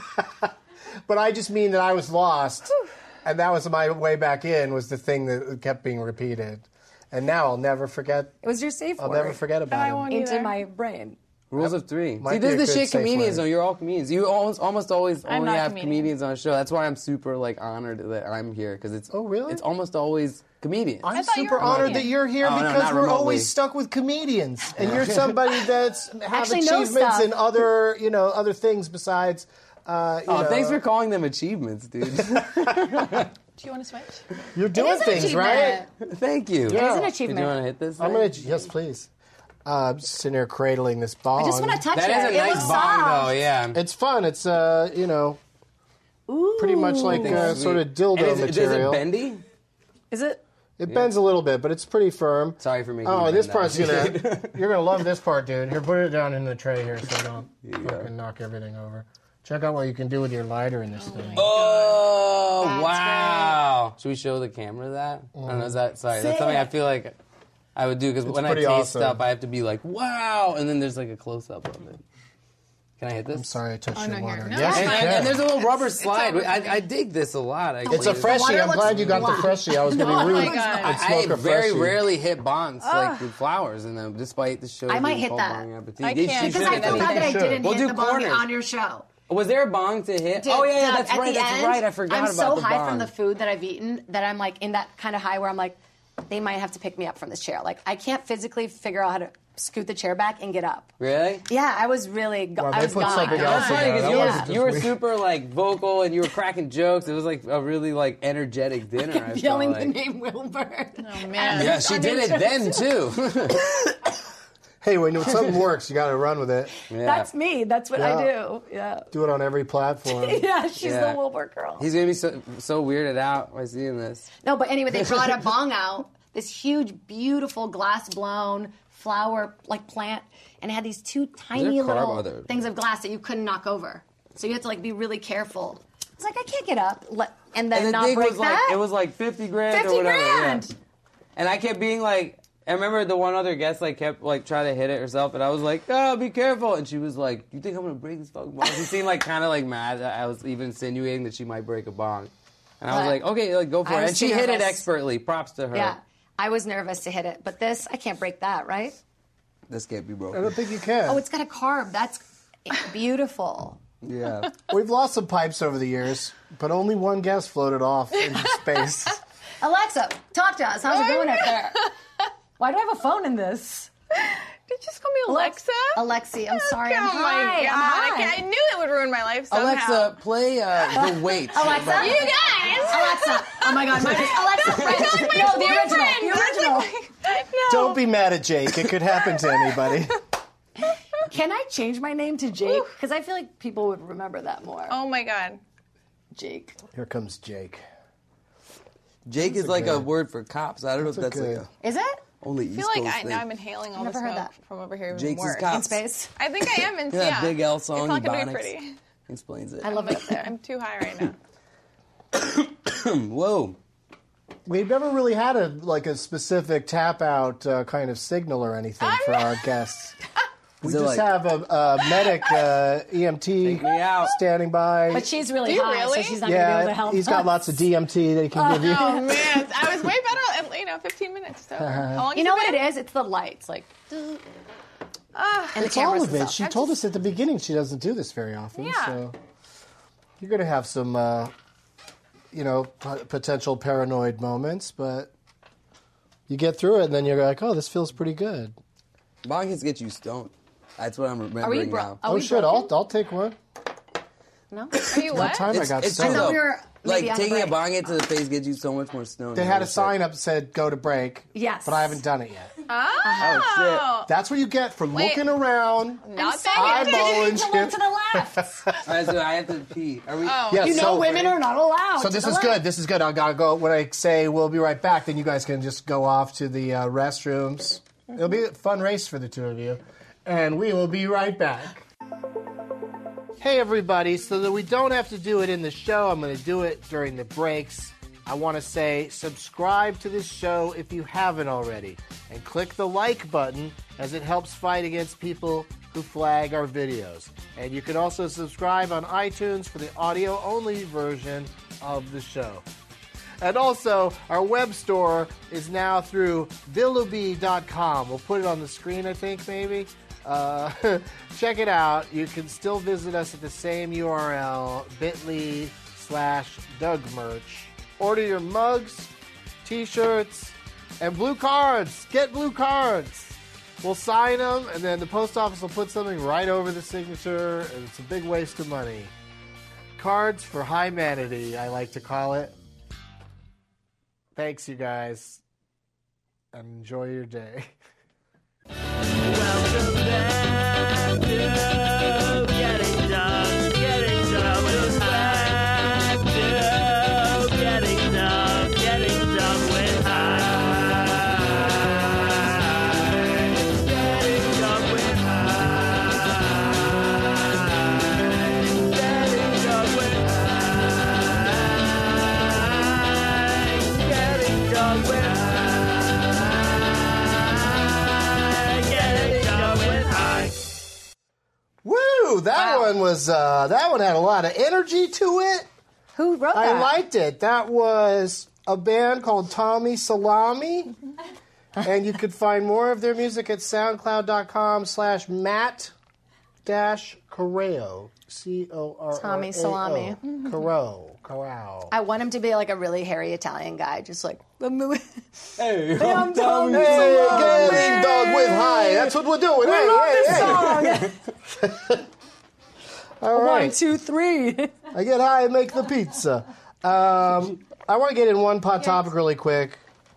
but I just mean that I was lost, and that was my way back in. Was the thing that kept being repeated, and now I'll never forget. it was your safe I'll word. never forget about I it. won't into either. my brain. Rules of three. might See, be this a is the good shit safe comedians, word. though. You're all comedians. You almost, almost always I'm only not a have comedian. comedians on a show. That's why I'm super like honored that I'm here because it's. Oh, really? It's almost always comedians. I'm thought you super were a honored comedian. that you're here Oh, no, because not we're remotely. always stuck with comedians, and you're somebody that's have Actually knows achievements stuff. in other, you know, other things besides. Uh, you Oh, know, thanks for calling them achievements, dude. Do you want to switch? You're doing is an things right. achievement. Thank you. It is an Yeah. Did achievement. you want to hit this? I'm thing? gonna yes, please. Uh, I'm just sitting here cradling this bong. I just want to touch That it. is a It nice looks bong, soft. though. Yeah. It's fun. It's uh, you know, Ooh. pretty much like uh, Sweet. sort of dildo And is, it- material. Is it bendy? Is it? It bends a little bit, but it's pretty firm. Sorry for making. Oh, you this bend part's that. gonna. You're gonna love this part, dude. Here, put it down in the tray here, so don't fucking knock everything over. Check out what you can do with your lighter in this thing. Oh That's wow! Should we show the camera that? I don't know. Is that sorry? That's something I feel like I would do because when I pretty taste awesome. stuff, I have to be like, wow, and then there's like a close up of it. Can I hit this? I'm sorry I touched Oh, your no, water. here. No, Yes, And, you and- can. and there's a little rubber slide. all- I, I dig this a lot. Actually. It's a freshie. water I'm looks glad you got black. the freshie. I was gonna Oh be my rude. God. and I, I smoke a very freshie. rarely hit bongs like with flowers in them, despite the show. I might being hit called that. Bong Appetit. I You can't. should Because hit I feel that. bad that I should. didn't We'll hit do the bong corners. on your show. Was there a bong to hit? Dude, oh yeah, yeah, Doug, that's at right. the That's end, right. I forgot I'm about so the high bong. from the food that I've eaten that I'm like in that kind of high where I'm like, they might have to pick me up from this chair. Like I can't physically figure out how to scoot the chair back and get up. Really? Yeah, I was really. Go- Well, I they was put gone. something That else was in funny there. because That you wasn't were, just you were weird. super like vocal and you were cracking jokes. It was like a really like energetic dinner. I kept felt yelling like. the name Wilbur. Oh man. Yeah, she did it then too. Hey, when something works, you got to run with it. Yeah. That's me. That's what I Yeah. do. Yeah. Do it on every platform. Yeah, she's Yeah. the Wilbur girl. He's gonna be so so weirded out by seeing this. No, but anyway, they brought a bong out, this huge, beautiful glass blown flower like plant, and it had these two tiny carb little other- things of glass that you couldn't knock over. So you had to like be really careful. It's like I can't get up, let, and then And the not thing break was that. like it was like fifty grand fifty or whatever. grand. Yeah. And I kept being like, I remember the one other guest like kept like trying to hit it herself, and I was like, "Oh, be careful!" And she was like, "You think I'm gonna break this fucking bong?" She seemed like kind of like mad that I was even insinuating that she might break a bong, and I was But like, "Okay, like go for I it." was And she too hit it nervous. expertly. Props to her. Yeah, I was nervous to hit it, but this I can't break that, right? This can't be I broken. don't think you can. Oh, it's got a carb. That's beautiful. Yeah. We've lost some pipes over the years, but only one guest floated off into space. Alexa, talk to us. How's it going up there? Why do I have a phone in this? Did you just call me Alexa? Alexi, I'm sorry. I'm Oh high. my I'm god! high. I, can't- I knew it would ruin my life somehow. Alexa, play uh, the weight. Alexa? You guys! Alexa. Oh my God. My, Alexa. Right. No, the original. The original. No. Don't be mad at Jake. It could happen to anybody. Can I change my name to Jake? Because I feel like people would remember that more. Oh my god. Jake. Here comes Jake. Jake is like a okay. word for cops. I don't know if that's okay. like a. Is it? Only I East feel like Coast I, thing. now I'm inhaling all Never the heard smoke that. from over here. even Jake's is worse. cops. In space. I think I am in. Yeah, yeah, Big L song, It's not gonna be Ebonics. pretty. Explains it. I love it up there. I'm too high right now. Whoa. We've never really had a like a specific tap out uh, kind of signal or anything I'm for not- our guests. We Is it just like- have a, a medic uh, E M T Take me out. standing by. But she's really Do you high, really? so she's not going to be able to yeah, help he's got us. lots of D M T that he can give you. Oh man, I was way better. At, you know, fifteen minutes. So how long? You has know it what been? it is? It's the lights, like, Ah, and the It's all cameras of and it. stuff. She told us at the beginning she doesn't do this very often. Yeah. So you're going to have some, uh, you know, p- potential paranoid moments, but you get through it, and then you're like, oh, this feels pretty good. Bongos get you stoned. That's what I'm remembering Are we bro- now. are oh, we shit, I'll, broken? I'll take one. No? are you What what? time I It's, got it's stoned. true, I thought though. we were maybe like, on a taking a break. bong to the face gets you so much more stoned. They than had a this sign shit. up that said go to break. Yes. But I haven't done it yet. Oh, That's what you get for Wait. looking around. not I'm that. bowling To look to the left. All right, so I have to pee. Are we? Oh. Yes, You know, so, women are not allowed. So to this the is left. good. This is good. I gotta go. When I say we'll be right back, then you guys can just go off to the uh, restrooms. It'll be a fun race for the two of you, and we will be right back. Hey everybody! So that we don't have to do it in the show, I'm going to do it during the breaks. I want to say subscribe to this show if you haven't already, and click the like button as it helps fight against people who flag our videos. And you can also subscribe on iTunes for the audio-only version of the show. And also, our web store is now through villubi dot com. We'll put it on the screen, I think, maybe. Uh, check it out. You can still visit us at the same U R L, bit.ly slash Doug Merch. Order your mugs, t-shirts, and blue cards. Get blue cards. We'll sign them, and then the post office will put something right over the signature, and it's a big waste of money. Cards for Hymanity, I like to call it. Thanks, you guys, and enjoy your day. Welcome back to Getting Done, Getting Done with Hyde. To Getting Done, Getting Done with Hyde. Getting Done with Hyde. Getting Done with Hyde. Getting Done with Hyde. Woo! That Wow. one was, uh, that one had a lot of energy to it. Who wrote I that? liked it. That was a band called Tommy Salami. And you could find more of their music at soundcloud.com slash Matt dash Correo. C O R R A O. Tommy Salami. Corral. Corral. I want him to be like a really hairy Italian guy, just like, I'm moving. Hey, I'm Tommy Hey, Salami. getting dog with high. That's what we're doing. I hey, love hey, this hey. song. All One, right. two, three. I get high and make the pizza. Um, I want to get in one pot topic really quick.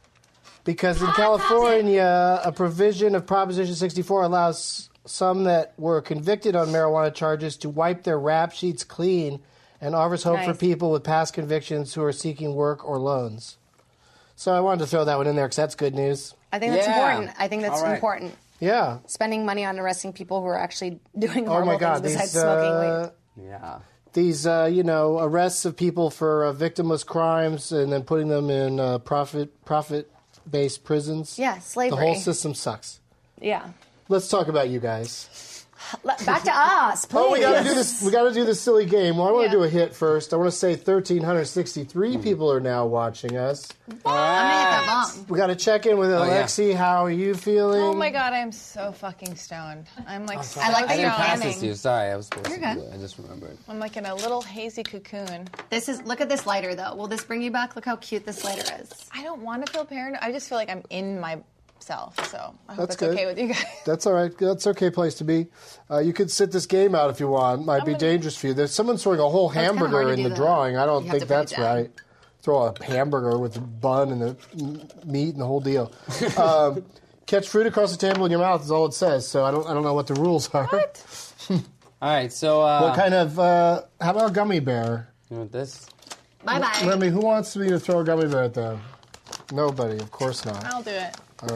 Because in California, a provision of Proposition sixty-four allows some that were convicted on marijuana charges to wipe their rap sheets clean and offers hope for Nice. people with past convictions who are seeking work or loans. So I wanted to throw that one in there because that's good news. I think that's Yeah. important. I think that's All right. important. Yeah. Spending money on arresting people who are actually doing Oh horrible my God. things besides These, smoking uh, weed. Yeah. these uh, you know, arrests of people for uh, victimless crimes and then putting them in uh, profit profit-based prisons. Yeah, slavery. The whole system sucks. Yeah. Let's talk about you guys. Let- Back to us, please. Oh, we got to do this. We got to do this silly game. Well, I want to Yeah. do a hit first. I want to say one thousand three hundred sixty-three people are now watching us. I'm gonna get that wrong. We got to check in with yeah. Alexi. How are you feeling? Oh my god, I'm so fucking stoned. I'm like so I like that I you're didn't pass stoned. this to you. Sorry, I was supposed You're to good. do it. I just remembered. I'm like in a little hazy cocoon. This is. Look at this lighter, though. Will this bring you back? Look how cute this lighter is. I don't want to feel paranoid. I just feel like I'm in myself. So I hope That's it's good. okay with you guys. That's all right. That's okay place to be. Uh, you could sit this game out if you want. Might be gonna- dangerous for you. There's someone throwing a whole kinda hamburger hard to in do the that. drawing. I don't You have think to put it that's down. right. Throw a hamburger with the bun and the m- meat and the whole deal. um, catch fruit across the table in your mouth is all it says. So I don't. I don't know what the rules are. All right, so uh, What kind of? Uh, how about a gummy bear? you want this? Bye bye. Remy, who wants me to throw a gummy bear at them? Nobody, of course not. I'll do it. All right. Oh,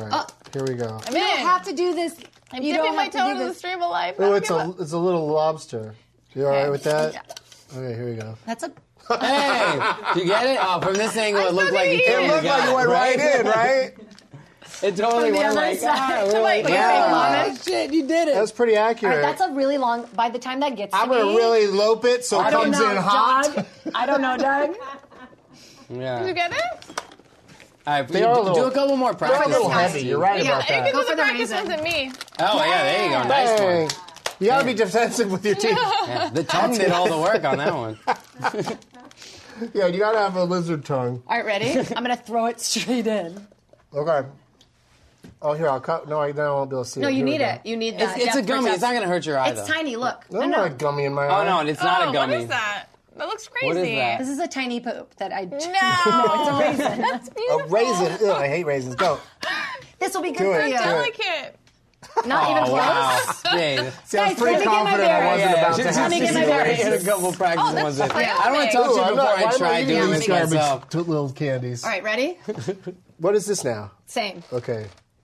Here we go. I'm You don't in. have to do this. I'm you dipping don't my have to toe do into the this. stream of life. Oh, I it's don't a give it's a little lobster. You all right with that? Yeah. Okay, here we go. That's a. Hey, you get it? Oh, from this angle, it I'm looked so like you confused. totally It looked got like you went right in, right? It totally From the went other like, side. ah, To we're like- like, like a yeah. fake Oh, shit, you did it. That's pretty All accurate. right, that's a really long. By the time that gets to I'm gonna me, really lope it so I it don't comes know, in hot. Doug. I don't know, Doug. yeah. Did you get it? All right, They you are a do, little- do a couple more They're practice. a little ones. heavy. You're right Yeah, about and that. because for the the practice raisin. wasn't me. Oh, yeah, there you go. Nice Dang. one. You gotta be defensive with your teeth. Yeah, the tongue did all the work on that one. Yeah, you gotta have a lizard tongue. All right, ready? I'm gonna throw it straight in. Okay. Oh, here, I'll cut. No, I then I won't be able to see No, it. you Here we need go. it. You need It's, that. it's a depth gummy. perception. It's not going to hurt your eye, It's though. tiny. Look. I don't I know. want a gummy in my Oh, eye. no, it's not oh, a gummy. what is that? That looks crazy. What is that? This is a tiny poop that I. No. no, it's a raisin. That's A beautiful. raisin. Ugh, I hate raisins. Go. This will be good Do for it, you. do it. Delicate. Not even Oh, close. wow. Jade. See, I was Guys, pretty let me get my confident I berries. wasn't Yeah, about she- to she- have me to get see my the berries. Hit a raisins. couple practice Oh, that's ones in. pretty I don't want to big. touch Ooh, you I'm before not- I why try am I doing eating this these garbage myself. t- little candies? All right, ready? What is this now? Same. Okay.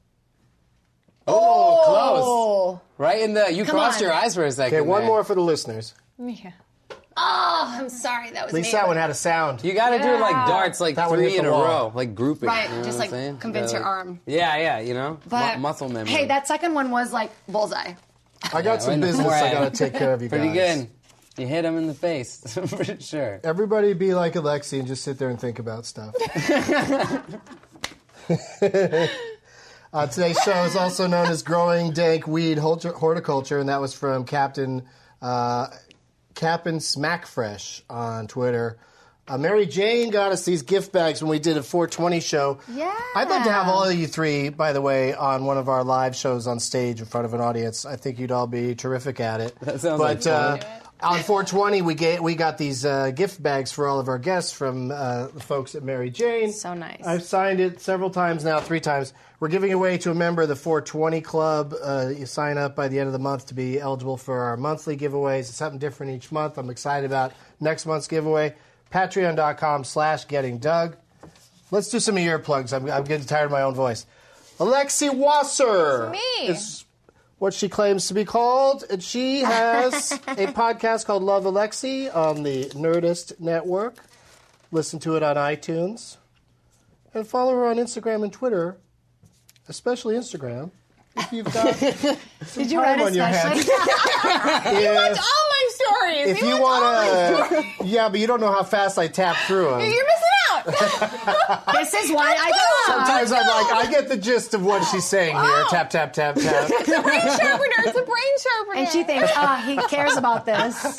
Oh, close. Oh. Right in the. You Come crossed on. your eyes for a second. Okay, one there. more for the listeners. Yeah. Oh, I'm sorry. That was At least me. that one had a sound. You got to do it like darts, like That one three hit in the a wall. row, like grouping. Right, you know just what I'm like saying? convince Yeah, your like- arm. Yeah, yeah, you know, But Mu- muscle memory. Hey, that second one was like bullseye. I got Yeah, some right in the business I forehead. gotta take care of, you Pretty guys. good. You hit him in the face for sure. Everybody be like Alexi and just sit there and think about stuff. uh, today's show is also known as Growing Dank Weed Horti- Horticulture, and that was from Captain uh, Captain Smackfresh on Twitter. Uh, Mary Jane got us these gift bags when we did a four twenty show. Yeah. I'd love to have all of you three, by the way, on one of our live shows on stage in front of an audience. I think you'd all be terrific at it. That sounds but, like uh, fun. on four twenty, we get we got these uh, gift bags for all of our guests from uh, the folks at Mary Jane. So nice. I've signed it several times now, three times. We're giving away to a member of the four twenty Club. Uh, you sign up by the end of the month to be eligible for our monthly giveaways. It's something different each month. I'm excited about next month's giveaway. Patreon.com slash Getting Doug. Let's do some of your plugs. I'm, I'm getting tired of my own voice. Alexi Wasser Me. is what she claims to be called, and she has a podcast called Love Alexi on the Nerdist Network. Listen to it on iTunes. And follow her on Instagram and Twitter, especially Instagram, if you've got some Did you time write on your hands. especially? If, All my stories. if You you watch all my want stories. to... Yeah, but you don't know how fast I tap through them. You're missing out. This is why I go. Sometimes I'm like, I get the gist of what she's saying here. Oh. Tap, tap, tap, tap. It's a brain sharpener. It's a brain sharpener. And she thinks, ah, he cares about this.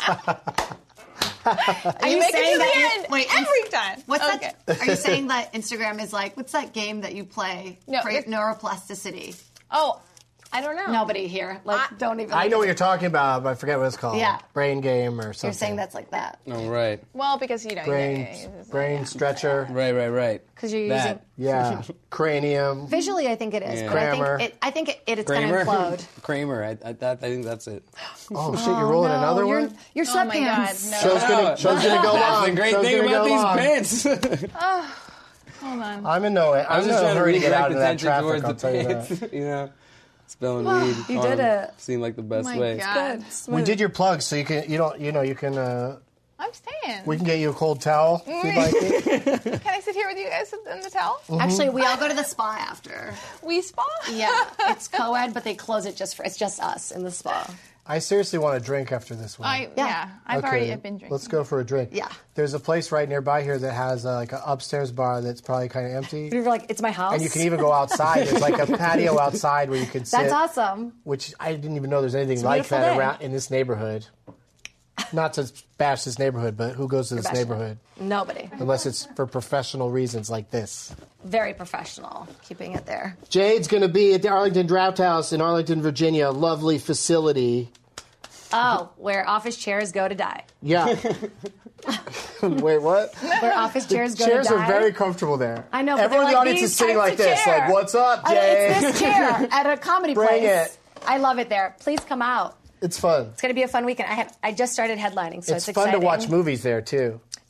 Are you make it to the you- end wait, every time. What's Okay. that? Are you saying that Instagram is like, what's that game that you play No, for it's- neuroplasticity? Oh, I don't know. Nobody here. Like, don't even. I know what you're talking about, but I forget what it's called. Yeah. Brain game or something. You're saying that's like that. Oh, right. Well, because you know, Brain, yeah, yeah, yeah. brain stretcher. Right, right, right. Because you're That. using. Yeah. Cranium. Visually, I think it is. Yeah. But I Kramer. think it, I think it, it, it's going to Kramer? implode. Kramer. I, I, that, I think that's it. Oh, shit, you're rolling no, another you're, one? Your Oh my God, sweatpants. no. Show's gonna, show's gonna go That's long. the great Show's thing gonna about go these long. pants. Hold on. I'm in no way. I was I'm just in trying no to hurry to get redirect out of that attention traffic, towards I'll the tell you pants. that. You know, spelling weed. You on did them it. Seemed like the best Oh my way. God. We did your plugs, so you can, you don't, you know, you can, uh, I'm staying. we can get you a cold towel if you'd like it. Can I sit here with you guys in the towel? Actually, we all go to the spa after. We spa? Yeah, it's co-ed, but they close it just for it's just us in the spa. I seriously want a drink after this one. I, yeah. I've Okay, already been drinking. Let's go for a drink. Yeah. There's a place right nearby here that has uh, like an upstairs bar that's probably kind of empty. You're like, it's my house. And you can even go outside. There's like a patio outside where you can sit. That's awesome. Which I didn't even know there's anything a like beautiful that day. around in this neighborhood. Not to bash this neighborhood, but who goes to this Bashing it. neighborhood Nobody. unless it's for professional reasons like this? Very professional, keeping it there. Jade's going to be at the Arlington Draft House in Arlington, Virginia. Lovely facility. Oh, where office chairs go to die. Yeah. Wait, what? Where office chairs go Chairs to die. are very comfortable there. I know, but Everyone in they're the like audience these is sitting types like of this. chair. Like, what's up, I mean, Jade? it's this chair at a comedy Bring place. it. I love it there. Please come out. It's fun. It's going to be a fun weekend. I have I just started headlining, so It's it's, fun exciting. to watch movies there, too.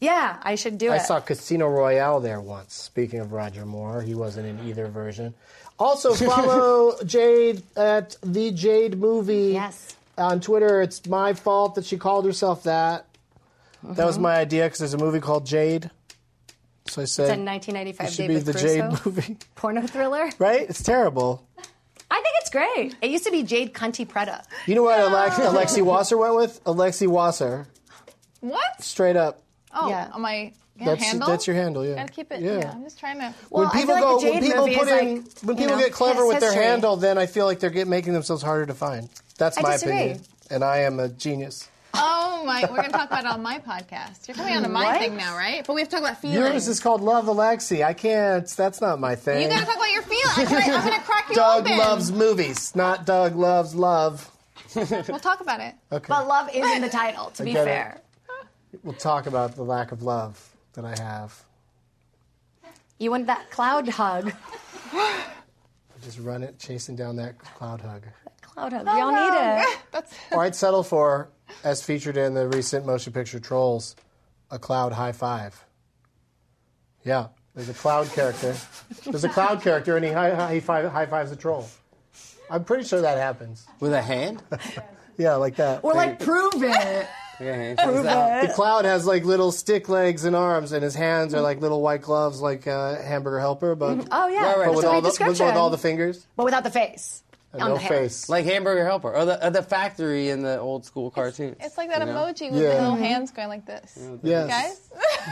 Yeah, I should do I it. saw Casino Royale there once. Speaking of Roger Moore, he wasn't in either version. Also, follow Jade at the Jade Movie. Yes. On Twitter. It's my fault that she called herself that. Mm-hmm. That was my idea because there's a movie called Jade. So I said, it's a nineteen ninety-five it should David be the Caruso Jade Movie. porno thriller. Right? It's terrible. I think it's great. It used to be Jade Cunty Preda. You know what Alex- Alexi Wasser went with? Alexi Wasser. What? Straight up. Oh, Yeah. on my yeah, That's handle? that's your handle, yeah. Gotta keep it. Yeah. Yeah. I'm just trying to. Well, when I people feel like go, the Jade when people movie put is in, like, when you people know, get clever his with their history. handle, then I feel like they're get, making themselves harder to find. That's I my disagree. opinion, and I am a genius. Oh my! We're gonna talk about it on my podcast. You're coming on to my What? thing now, right? But we have to talk about feelings. Yours is called Love Alexi. I can't. That's not my thing. You gotta talk about your feelings. I'm gonna, I'm gonna crack you Doug open. loves movies, not Doug loves love. We'll talk about it. Okay. But love is in the title, to be get it. fair. We'll talk about the lack of love that I have. You want that cloud hug. Just run it, chasing down that cloud hug. Cloud hug. We all need it. That's Or I'd settle for, as featured in the recent motion picture Trolls, a cloud high five. Yeah, there's a cloud character. There's a cloud character, and he high, high, five, high fives a troll. I'm pretty sure that happens. With a hand? Yeah, like that. We're like, prove it. Yeah, Prove it. The cloud has like little stick legs and arms, and his hands are like little white gloves, like uh, Hamburger Helper, but, Oh, yeah. Right, right. but That's with, a all great the, with, description. with all the fingers But without the face. and on no the hair. face. Like Hamburger Helper, or the, or the factory in the old school cartoons. it's like that you know? emoji with Yeah. the little hands going like this. Yes.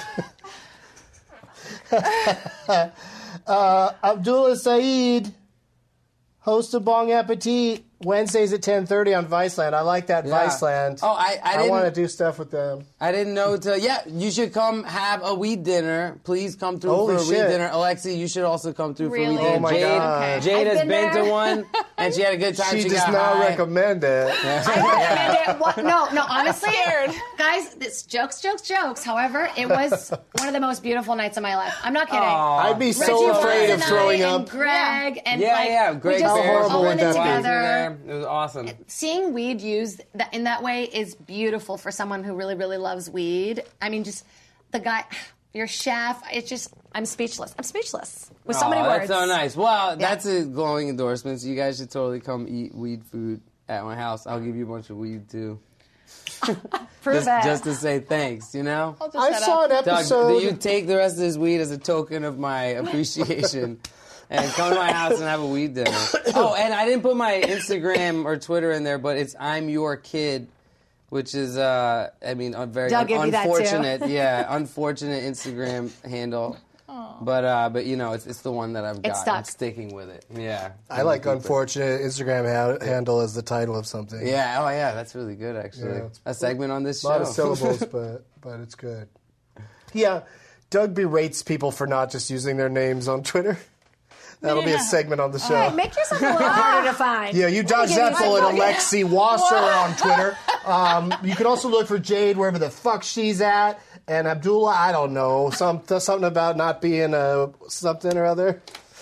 Guys. uh, Abdullah Saeed, host of Bong Appetit, Wednesdays at ten thirty on Viceland. I like that Yeah. Viceland. Oh, I, I I didn't. want to do stuff with them. I didn't know to. Yeah, you should come have a weed dinner. Please come through Holy for a shit. weed dinner. Alexi, you should also come through Really? for a weed dinner. Oh my Jade, God. Jade I've has been been there. to one, and she had a good time. She, She, does got not high. recommend it. I recommend it. What? No, no, honestly. Scared. Guys, this jokes, jokes, jokes. However, it was one of the most beautiful nights of my life. I'm not kidding. I'd be so Reggie afraid Watts of and throwing I up. And Greg and Yeah, like, yeah. we Great just How horrible all would in that it be? together. It was awesome. Seeing weed used th- in that way is beautiful for someone who really, really loves weed. I mean, just the guy, your chef. It's just, I'm speechless. I'm speechless with so Aw, many words. That's so nice. Well, that's a glowing endorsement. So you guys should totally come eat weed food at my house. I'll give you a bunch of weed too. Prove Just, it. just to say thanks, you know? I'll just I set saw up. an Doug, episode. you take the rest of this weed as a token of my appreciation and come to my house and have a weed dinner. Oh, and I didn't put my Instagram or Twitter in there, but it's I'm Your Kid, which is, uh, I mean, a very Doug gave you that too. unfortunate, yeah, unfortunate Instagram handle. But, uh, but you know, it's, it's the one that I've got. stuck. I'm sticking with it. Yeah. I like unfortunate Instagram ha- handle as the title of something. Yeah, oh yeah, that's really good actually. Yeah, it's- a segment on this A lot show. of syllables, but but it's good. Yeah, Doug berates people for not just using their names on Twitter. That'll be a segment on the show. Hey, make yourself a little harder to find. Yeah, you Doug Give me Zetzel my and fucking- Alexi Wasser on Twitter. Um, you can also look for Jade wherever the fuck she's at. And Abdullah, I don't know, some, something about not being a something or other.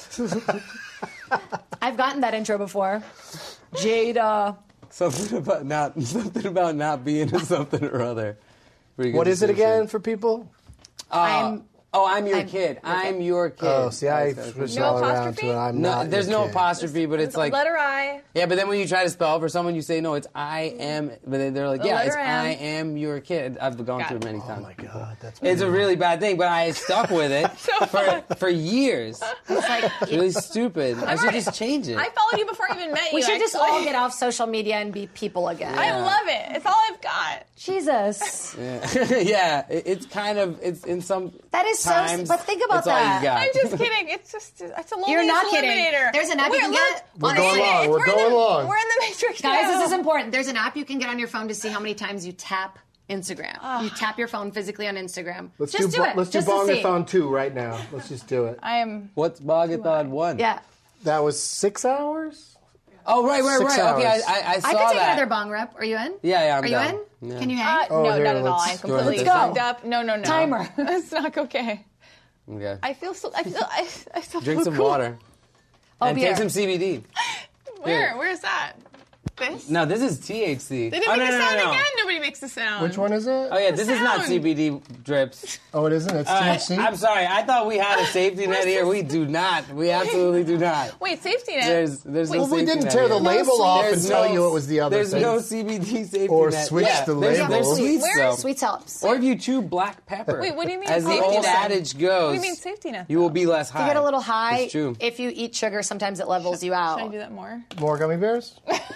I've gotten that intro before. Jada. Something about not something about not being a something or other. Pretty good What is it description. again for people? I'm. Oh, I'm your I'm kid. your kid. I'm your kid. Oh, see, I That's- switched No all around apostrophe? to it. I'm no, not there's your no kid. apostrophe, but it's like Letter I. yeah. But then when you try to spell for someone, you say no. It's I am. But then they're like The yeah, letter it's M. I am your kid. I've gone Got through it. it many Oh times. my god, that's It's a really bad thing, but I stuck with it for for years. It's like, It's really stupid. I should just change it. I followed you before I even met you. we should just actually. all get off social media and be people again. I love it. It's all I've got. Jesus. Yeah, yeah. It, it's kind of it's in some. That is so- times, but think about it's all that. you got. I'm just kidding. It's just it's a lonely You're not kidding. eliminator. There's an app you We're, can look, get. We're on going the- long. it's- We're in going the, long. We're in the Matrix Guys, now. this is important. There's an app you can get on your phone to see how many times you tap Instagram. You tap your phone physically on Instagram. Let's just do, do bo- it. Let's do just to see. Bongathon two right now. Let's just do it. I am. What's Bogathon one? Yeah. That was six hours. Oh right, right, Six right. Okay, I, hours. I, I saw I could take that. another bong rep. Are you in? Yeah, yeah, I'm Are you down. in? Yeah. Can you hang? Uh, Oh, no, here, not at all. let's- I'm do completely you want fucked up. No, no, no. Timer. It's not okay. Okay. I feel so. I feel. I, I still Drink feel some cool. water. Oh, and beer. take some C B D. Where? Yeah. Where's that? this. No, this is T H C. They didn't oh, make no, the no, sound no, no. again. Nobody makes the sound. Which one is it? Oh yeah, this is not sound? C B D drips. Oh, it isn't? It's Uh, T H C? I'm sorry. I thought we had a safety net here. We do not. We absolutely do not. Wait, safety net. There's, there's no Well, we safety didn't net tear here. the label off and There's tell no- you it was the other There's thing. no C B D safety Or net. switch yeah, the there's, label. There's sweets, Where though. is Sweets helps. Or if you chew black pepper. Wait, what do you mean As the safety old net? adage goes. What do you mean safety net, You will be less high. You get a little high. It's true. If you eat sugar, sometimes it levels you out. Should I do that more? More gummy bears?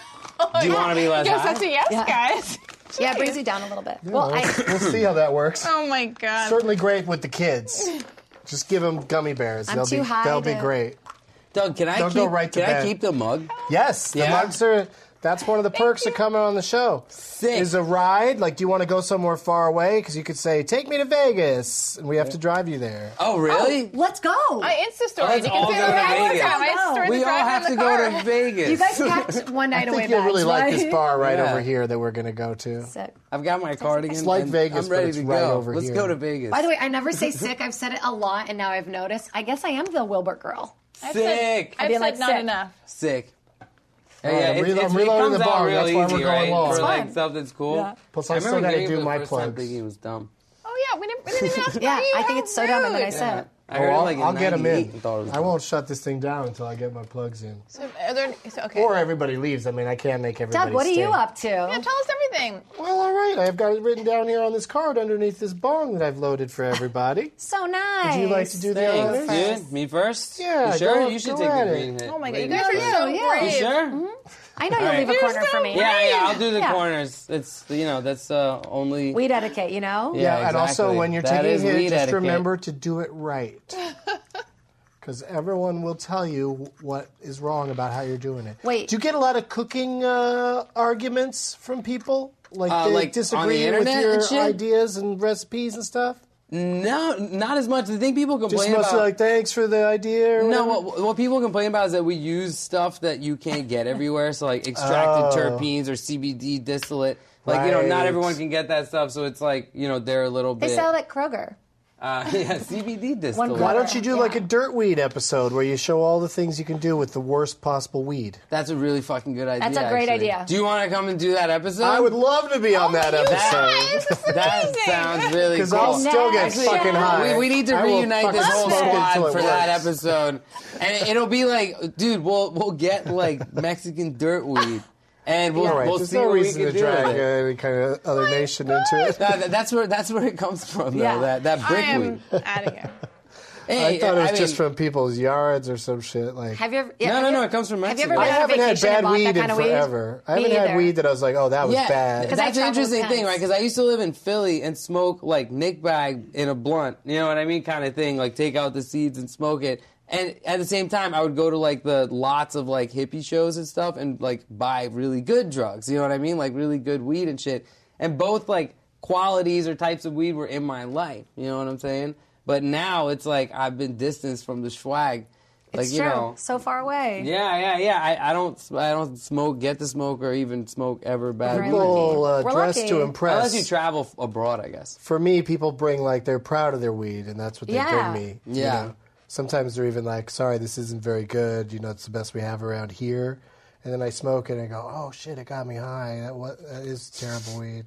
Do you want to be less Yes, high? that's a yes, Yeah. guys. Yeah, it brings you down a little bit. Well, Well, I, we'll see how that works. Oh my god. Certainly great with the kids. Just give them gummy bears. I'm they'll too be high they'll be to- great. Doug, can I Don't keep? go right to can I bed. keep the mug? Yes, the Yeah? mugs are. That's one of the perks of coming on the show. Sick. Is a ride. Like, do you want to go somewhere far away? Because you could say, "Take me to Vegas," and we have to drive you there. Oh, really? let's go. I Insta story. Let's You all can see go the to ride Vegas. time. I stored we the all drive have in to the go car. to Vegas. You guys packed one night I away think you'll bags, really like right? this bar right Yeah. over here that we're going to go to. Sick. I've got my cardigan. It's like and Vegas, I'm ready but it's to right go. over Let's here. go to Vegas. By the way, I never say sick. I've said it a lot, and now I've noticed. I guess I am the Wilbur girl. I've Sick. Said, I've being said like not sick. enough. Sick. Yeah, right, yeah, I'm it, re- it's- I'm it reloading comes the out bong. real That's why we're easy, going right? long. For It's like fun. stuff that's cool. Yeah. Plus, I I still remember got to getting do it for my the first time plugs. thinking it was dumb. Oh yeah, we didn't, we didn't even ask Yeah, about you. I think How it's so dumb, and then I rude. said it. I heard Well, it like in I'll get them in. ninety-eight and thought it was I won't shut this thing down until I get my plugs in. So, are there, so, okay. Or everybody leaves. I mean, I can't make everybody Doug, what are stay. you up to? yeah, tell us everything. Well, all right. I've got it written down here on this card underneath this bong that I've loaded for everybody. So nice. Would you like to do the Thanks, honors? dude. Me first? Yeah, You sure? go- you should go take at the it. green hit. Oh my god, you Ladies guys are first. so yeah. brave. You sure? I know you'll All leave right. a corner You're for so me. Yeah, yeah, I'll do the Yeah. corners. It's, you know, that's uh, only... Weed etiquette, you know? Yeah, Yeah, and also exactly. when you're That taking is a hit, weed just etiquette. remember to do it right. Because everyone will tell you what is wrong about how you're doing it. Wait. Do you get a lot of cooking uh, arguments from people? Like Uh, they like on the disagree with internet your and shit? ideas and recipes and stuff? No, not as much. The thing people Just complain mostly about... like, thanks for the idea. Or No, whatever? what, what people complain about is that we use stuff that you can't get everywhere. So, like extracted Oh. terpenes or C B D distillate. Like, you know, not Right. everyone can get that stuff. So it's like, you know, they're a little They bit. sell it at Kroger. uh, yeah, C B D distillate. Why don't you do Yeah. like a dirt weed episode where you show all the things you can do with the worst possible weed? That's a really fucking good idea. That's a great actually. idea. Do you want to come and do that episode? I would love to be on that you episode. guys. That amazing. sounds really Because cool. I'll still get Actually, fucking high. We, we need to I will reunite fucking this whole smoke squad until it for that works. episode, and it'll be like, dude, we'll we'll get like Mexican dirt weed, and we'll All right, we'll there's see no what we reason can to do drag with uh, it. any kind of other nation into it. That- that- that's where that's where it comes from, though. Yeah. That that I brick am weed. out of here. Hey, I thought it was I just mean, from people's yards or some shit. Like Have you ever? No, have no, you- no, it comes from Have you Mexico. ever I been on haven't had vacation and bad bought weed that in kind of weed? forever. I Me haven't had either. weed that I was like, oh, that was Yeah, bad. 'Cause I that's an travel interesting thing, tons. right? Because I used to live in Philly and smoke like Nick bag in a blunt, you know what I mean, kind of thing. Like take out the seeds and smoke it. And at the same time, I would go to like the lots of like hippie shows and stuff and like buy really good drugs, you know what I mean, like really good weed and shit. And both like qualities or types of weed were in my life, you know what I'm saying? But now it's like I've been distanced from the swag. Like, It's you true. know, So far away. yeah, yeah, yeah. I, I don't, I don't smoke, get to smoke, or even smoke ever bad Very weed. People uh, We're dress lucky. to impress. Unless you travel f- abroad, I guess. For me, people bring like they're proud of their weed, and that's what they Yeah. bring me. you Yeah. know? Sometimes they're even like, "Sorry, this isn't very good. You know, it's the best we have around here." And then I smoke it and I go, "Oh shit, it got me high. That, what, that is terrible weed."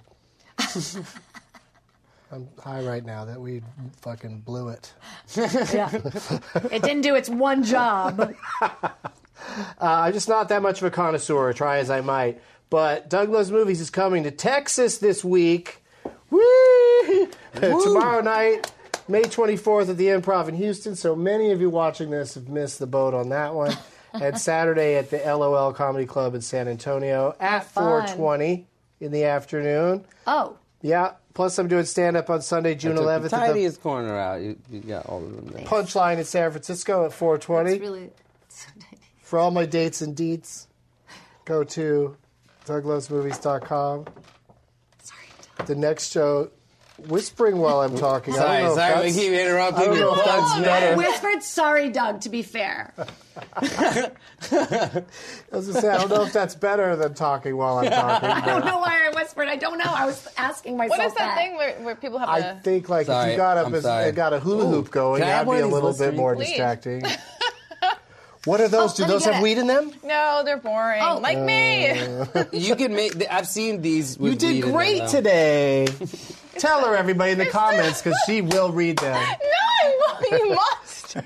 I'm high right now. That weed fucking blew it. Yeah. It didn't do its one job. Uh, I'm just not that much of a connoisseur, try as I might. But Doug Loves Movies is coming to Texas this week. Woo! Tomorrow night, May twenty-fourth at the Improv in Houston. So many of you watching this have missed the boat on that one. And Saturday at the L O L Comedy Club in San Antonio at Fun. four twenty in the afternoon. Oh. Yeah. Plus, I'm doing stand-up on Sunday, June I took eleventh the at the tiniest corner out. You, you got all of them there. Punchline in San Francisco at four twenty. It's really. For all my dates and deets, go to doug loves movies dot com. Sorry. The next show, whispering while I'm talking. I Sorry, don't know if sorry, we that's- keep I interrupting don't your know if that's plugs, better. man. Whispered, sorry, Doug, to be fair. I was gonna say, I don't know if that's better than talking while I'm talking. I don't But know why I whispered. I don't know. I was asking myself What is that that. thing where, where people have I a... think like if Sorry, you got up I'm as, sorry. got a hula hoop going, Can I have that'd be one a of these little bit Listerine? more Please. distracting. What are those? Oh, Do let me those get have it. weed in them? No, they're boring. Oh. Like me. You can make. I've seen these. With You did weed in great them, though. today. Tell her, everybody, in the comments, because she will read them. No, I won't, you monster.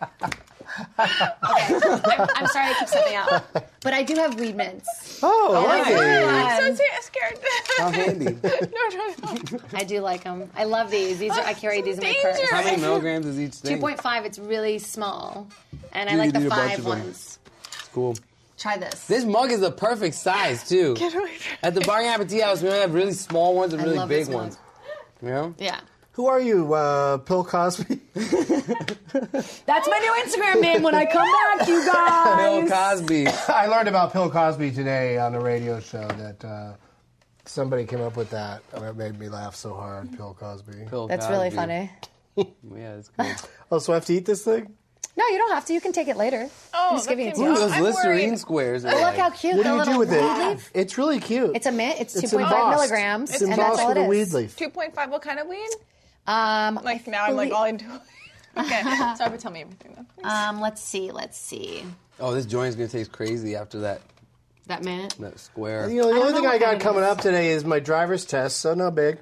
Okay, I'm, I'm sorry I keep stepping out, but I do have weed mints. Oh, Hey. okay. I'm so scared. How handy. no, no, no. I do like them. I love these. These are I carry these in my purse. Danger. How many milligrams is each thing? two point five. It's really small, and I You like can the eat a bunch five of them. ones. Cool. Try this. This mug is the perfect size too. Get away from At the Bar Appetit House, we have really small ones and I really love big this mug. ones. You know? Yeah. Who are you, uh, Bill Cosby? That's my new Instagram name when I come back, you Bill guys. Cosby. I learned about Bill Cosby today on a radio show that uh, somebody came up with that. And it made me laugh so hard, Bill Cosby. Bill That's Cosby. really funny. Yeah, it's good. Oh, so I have to eat this thing? No, you don't have to. You can take it later. Oh, I'm just giving it to that you. Ooh, those I'm Listerine worried. squares. Are Oh, look like, how cute What the do you little do with weed it? leaf. It's really cute. It's a mint. It's, It's two point five embossed. milligrams, It's and that's embossed all with it a is. weed leaf. two point five, what kind of weed? Um, Like, now I'm like all into it. Okay, sorry, but tell me everything though. um, let's see. Let's see. Oh, this joint's gonna taste crazy after that That mint. that square. You know, the I don't only know thing I what got kind it coming is. up today is my driver's test, so not big.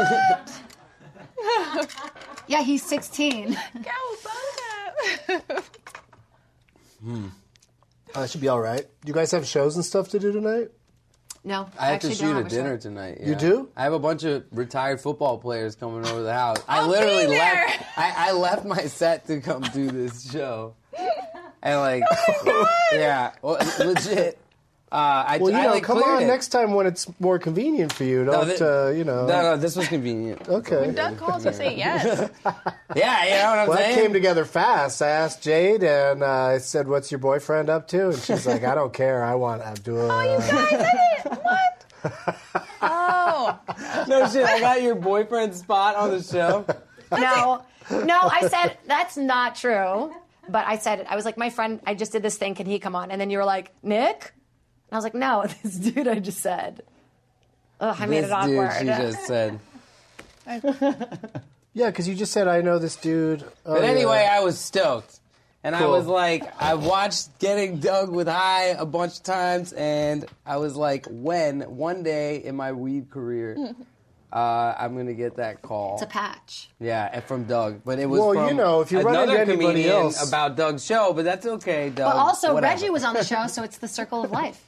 Yeah, he's sixteen. Go, Boga. That should be all right. Do you guys have shows and stuff to do tonight? No, I have actually to don't shoot a have dinner show. tonight. You yeah. do? I have a bunch of retired football players coming over the house. I I'll literally be there. left. I, I left my set to come do this show, and like, yeah, well, legit. Uh, I, Well, you I, know, like, come cleared on it. next time when it's more convenient for you. Don't, thi- uh, you know. No, no, this was convenient. Okay. Doug calls, you say yes. Yeah, you know what I'm Well, that saying. came together fast. I asked Jade, and uh, I said, "What's your boyfriend up to?" And she's like, "I don't care. I want Abdul." Oh, you guys did it. What? Oh. No shit, I got your boyfriend's spot on the show. No, no, I said that's not true. But I said I was like, my friend, I just did this thing. Can he come on? And then you were like, Nick. And I was like, no, this dude I just said. Ugh, I made This it dude, awkward. she just said. Yeah, because you just said, "I know this dude." Oh, But anyway, yeah. I was stoked. And I Cool. was like, I watched Getting Doug with High a bunch of times, and I was like, when, one day in my weed career, uh, I'm going to get that call. It's a patch. Yeah, and from Doug. But it was Well, from you know, if you run another into anybody comedian else- about Doug's show, but that's okay, Doug. But also, whatever. Reggie was on the show, so it's the circle of life.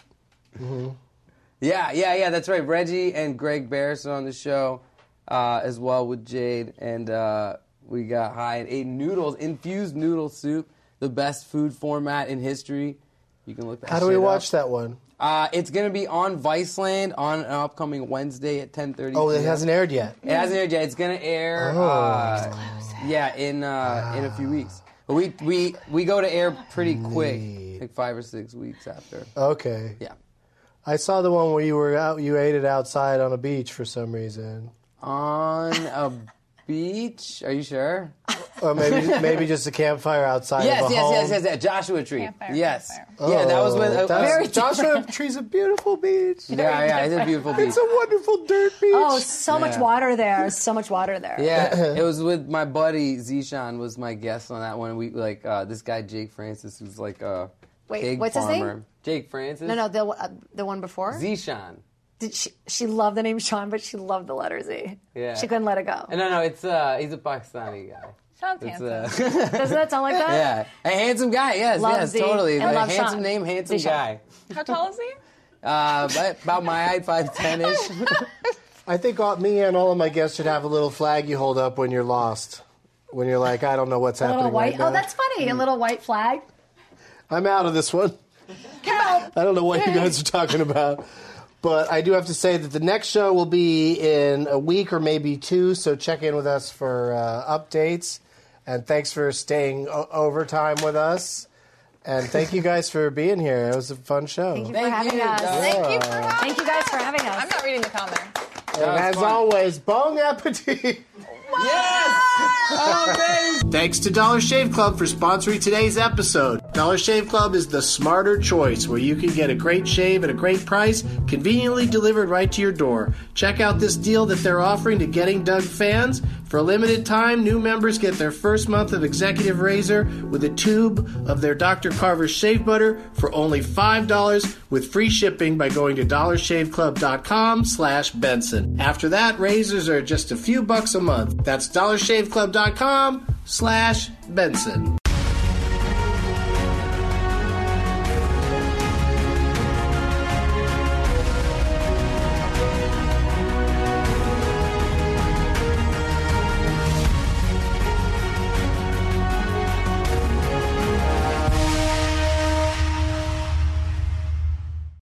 Yeah, yeah, yeah, that's right. Reggie and Greg Barris are on the show uh, as well with Jade, and uh, we got high and ate noodles, infused noodle soup, the best food format in history. You can look that How do we shit watch up. that one? Uh, it's going to be on Viceland on an upcoming Wednesday at ten thirty. Oh, it hasn't aired yet. It hasn't aired yet. It's going to air, Oh. uh, yeah, in uh, in a few weeks. But we, we, we go to air pretty quick, like five or six weeks after. Okay. Yeah. I saw the one where you were out. You ate it outside on a beach for some reason. On a beach? Are you sure? Or maybe maybe just a campfire outside Yes, of a yes, home. yes, yes, yes. Joshua Tree. Campfire, yes. campfire. Yeah, that was with. Oh, Uh, that's- Very Joshua Tree's a beautiful beach. yeah, yeah, it's a beautiful beach. It's a wonderful dirt beach. Oh, so much Yeah. water there. So much water there. Yeah, it was with my buddy Zishan was my guest on that one. We like uh, this guy Jake Francis, who's like a Wait, pig what's his farmer. name? Jake Francis. No, no, the uh, the one before. Zishan. Did she? She loved the name Sean, but she loved the letter Z. Yeah. She couldn't let it go. No, no, it's uh, he's a Pakistani guy. Sounds It's handsome. uh, Doesn't that sound like that? yeah, a handsome guy. Yes, Love yes, Z totally. and Like, love handsome Sean. name, handsome Zishan. guy. How tall is he? Uh, but about my height, five ten ish. I think all, me and all of my guests should have a little flag you hold up when you're lost. When you're like, I don't know what's A little happening white. right now. Oh, that's funny. A little white flag. I'm out of this one. I don't know what you guys are talking about. But I do have to say that the next show will be in a week or maybe two, so check in with us for uh, updates. And thanks for staying o- overtime with us. And thank you guys for being here. It was a fun show. Thank you Thank for having you, us. guys. Thank you for having Thank you guys for having us. I'm not reading the comments. And as fun. always, bon appetit! Yes! Oh, thanks! Thanks to Dollar Shave Club for sponsoring today's episode. Dollar Shave Club is the smarter choice where you can get a great shave at a great price, conveniently delivered right to your door. Check out this deal that they're offering to Getting Doug fans. For a limited time, new members get their first month of Executive Razor with a tube of their Doctor Carver shave butter for only five dollars with free shipping by going to dollar shave club dot com slash Benson. After that, razors are just a few bucks a month. That's dollar shave club dot com slash Benson.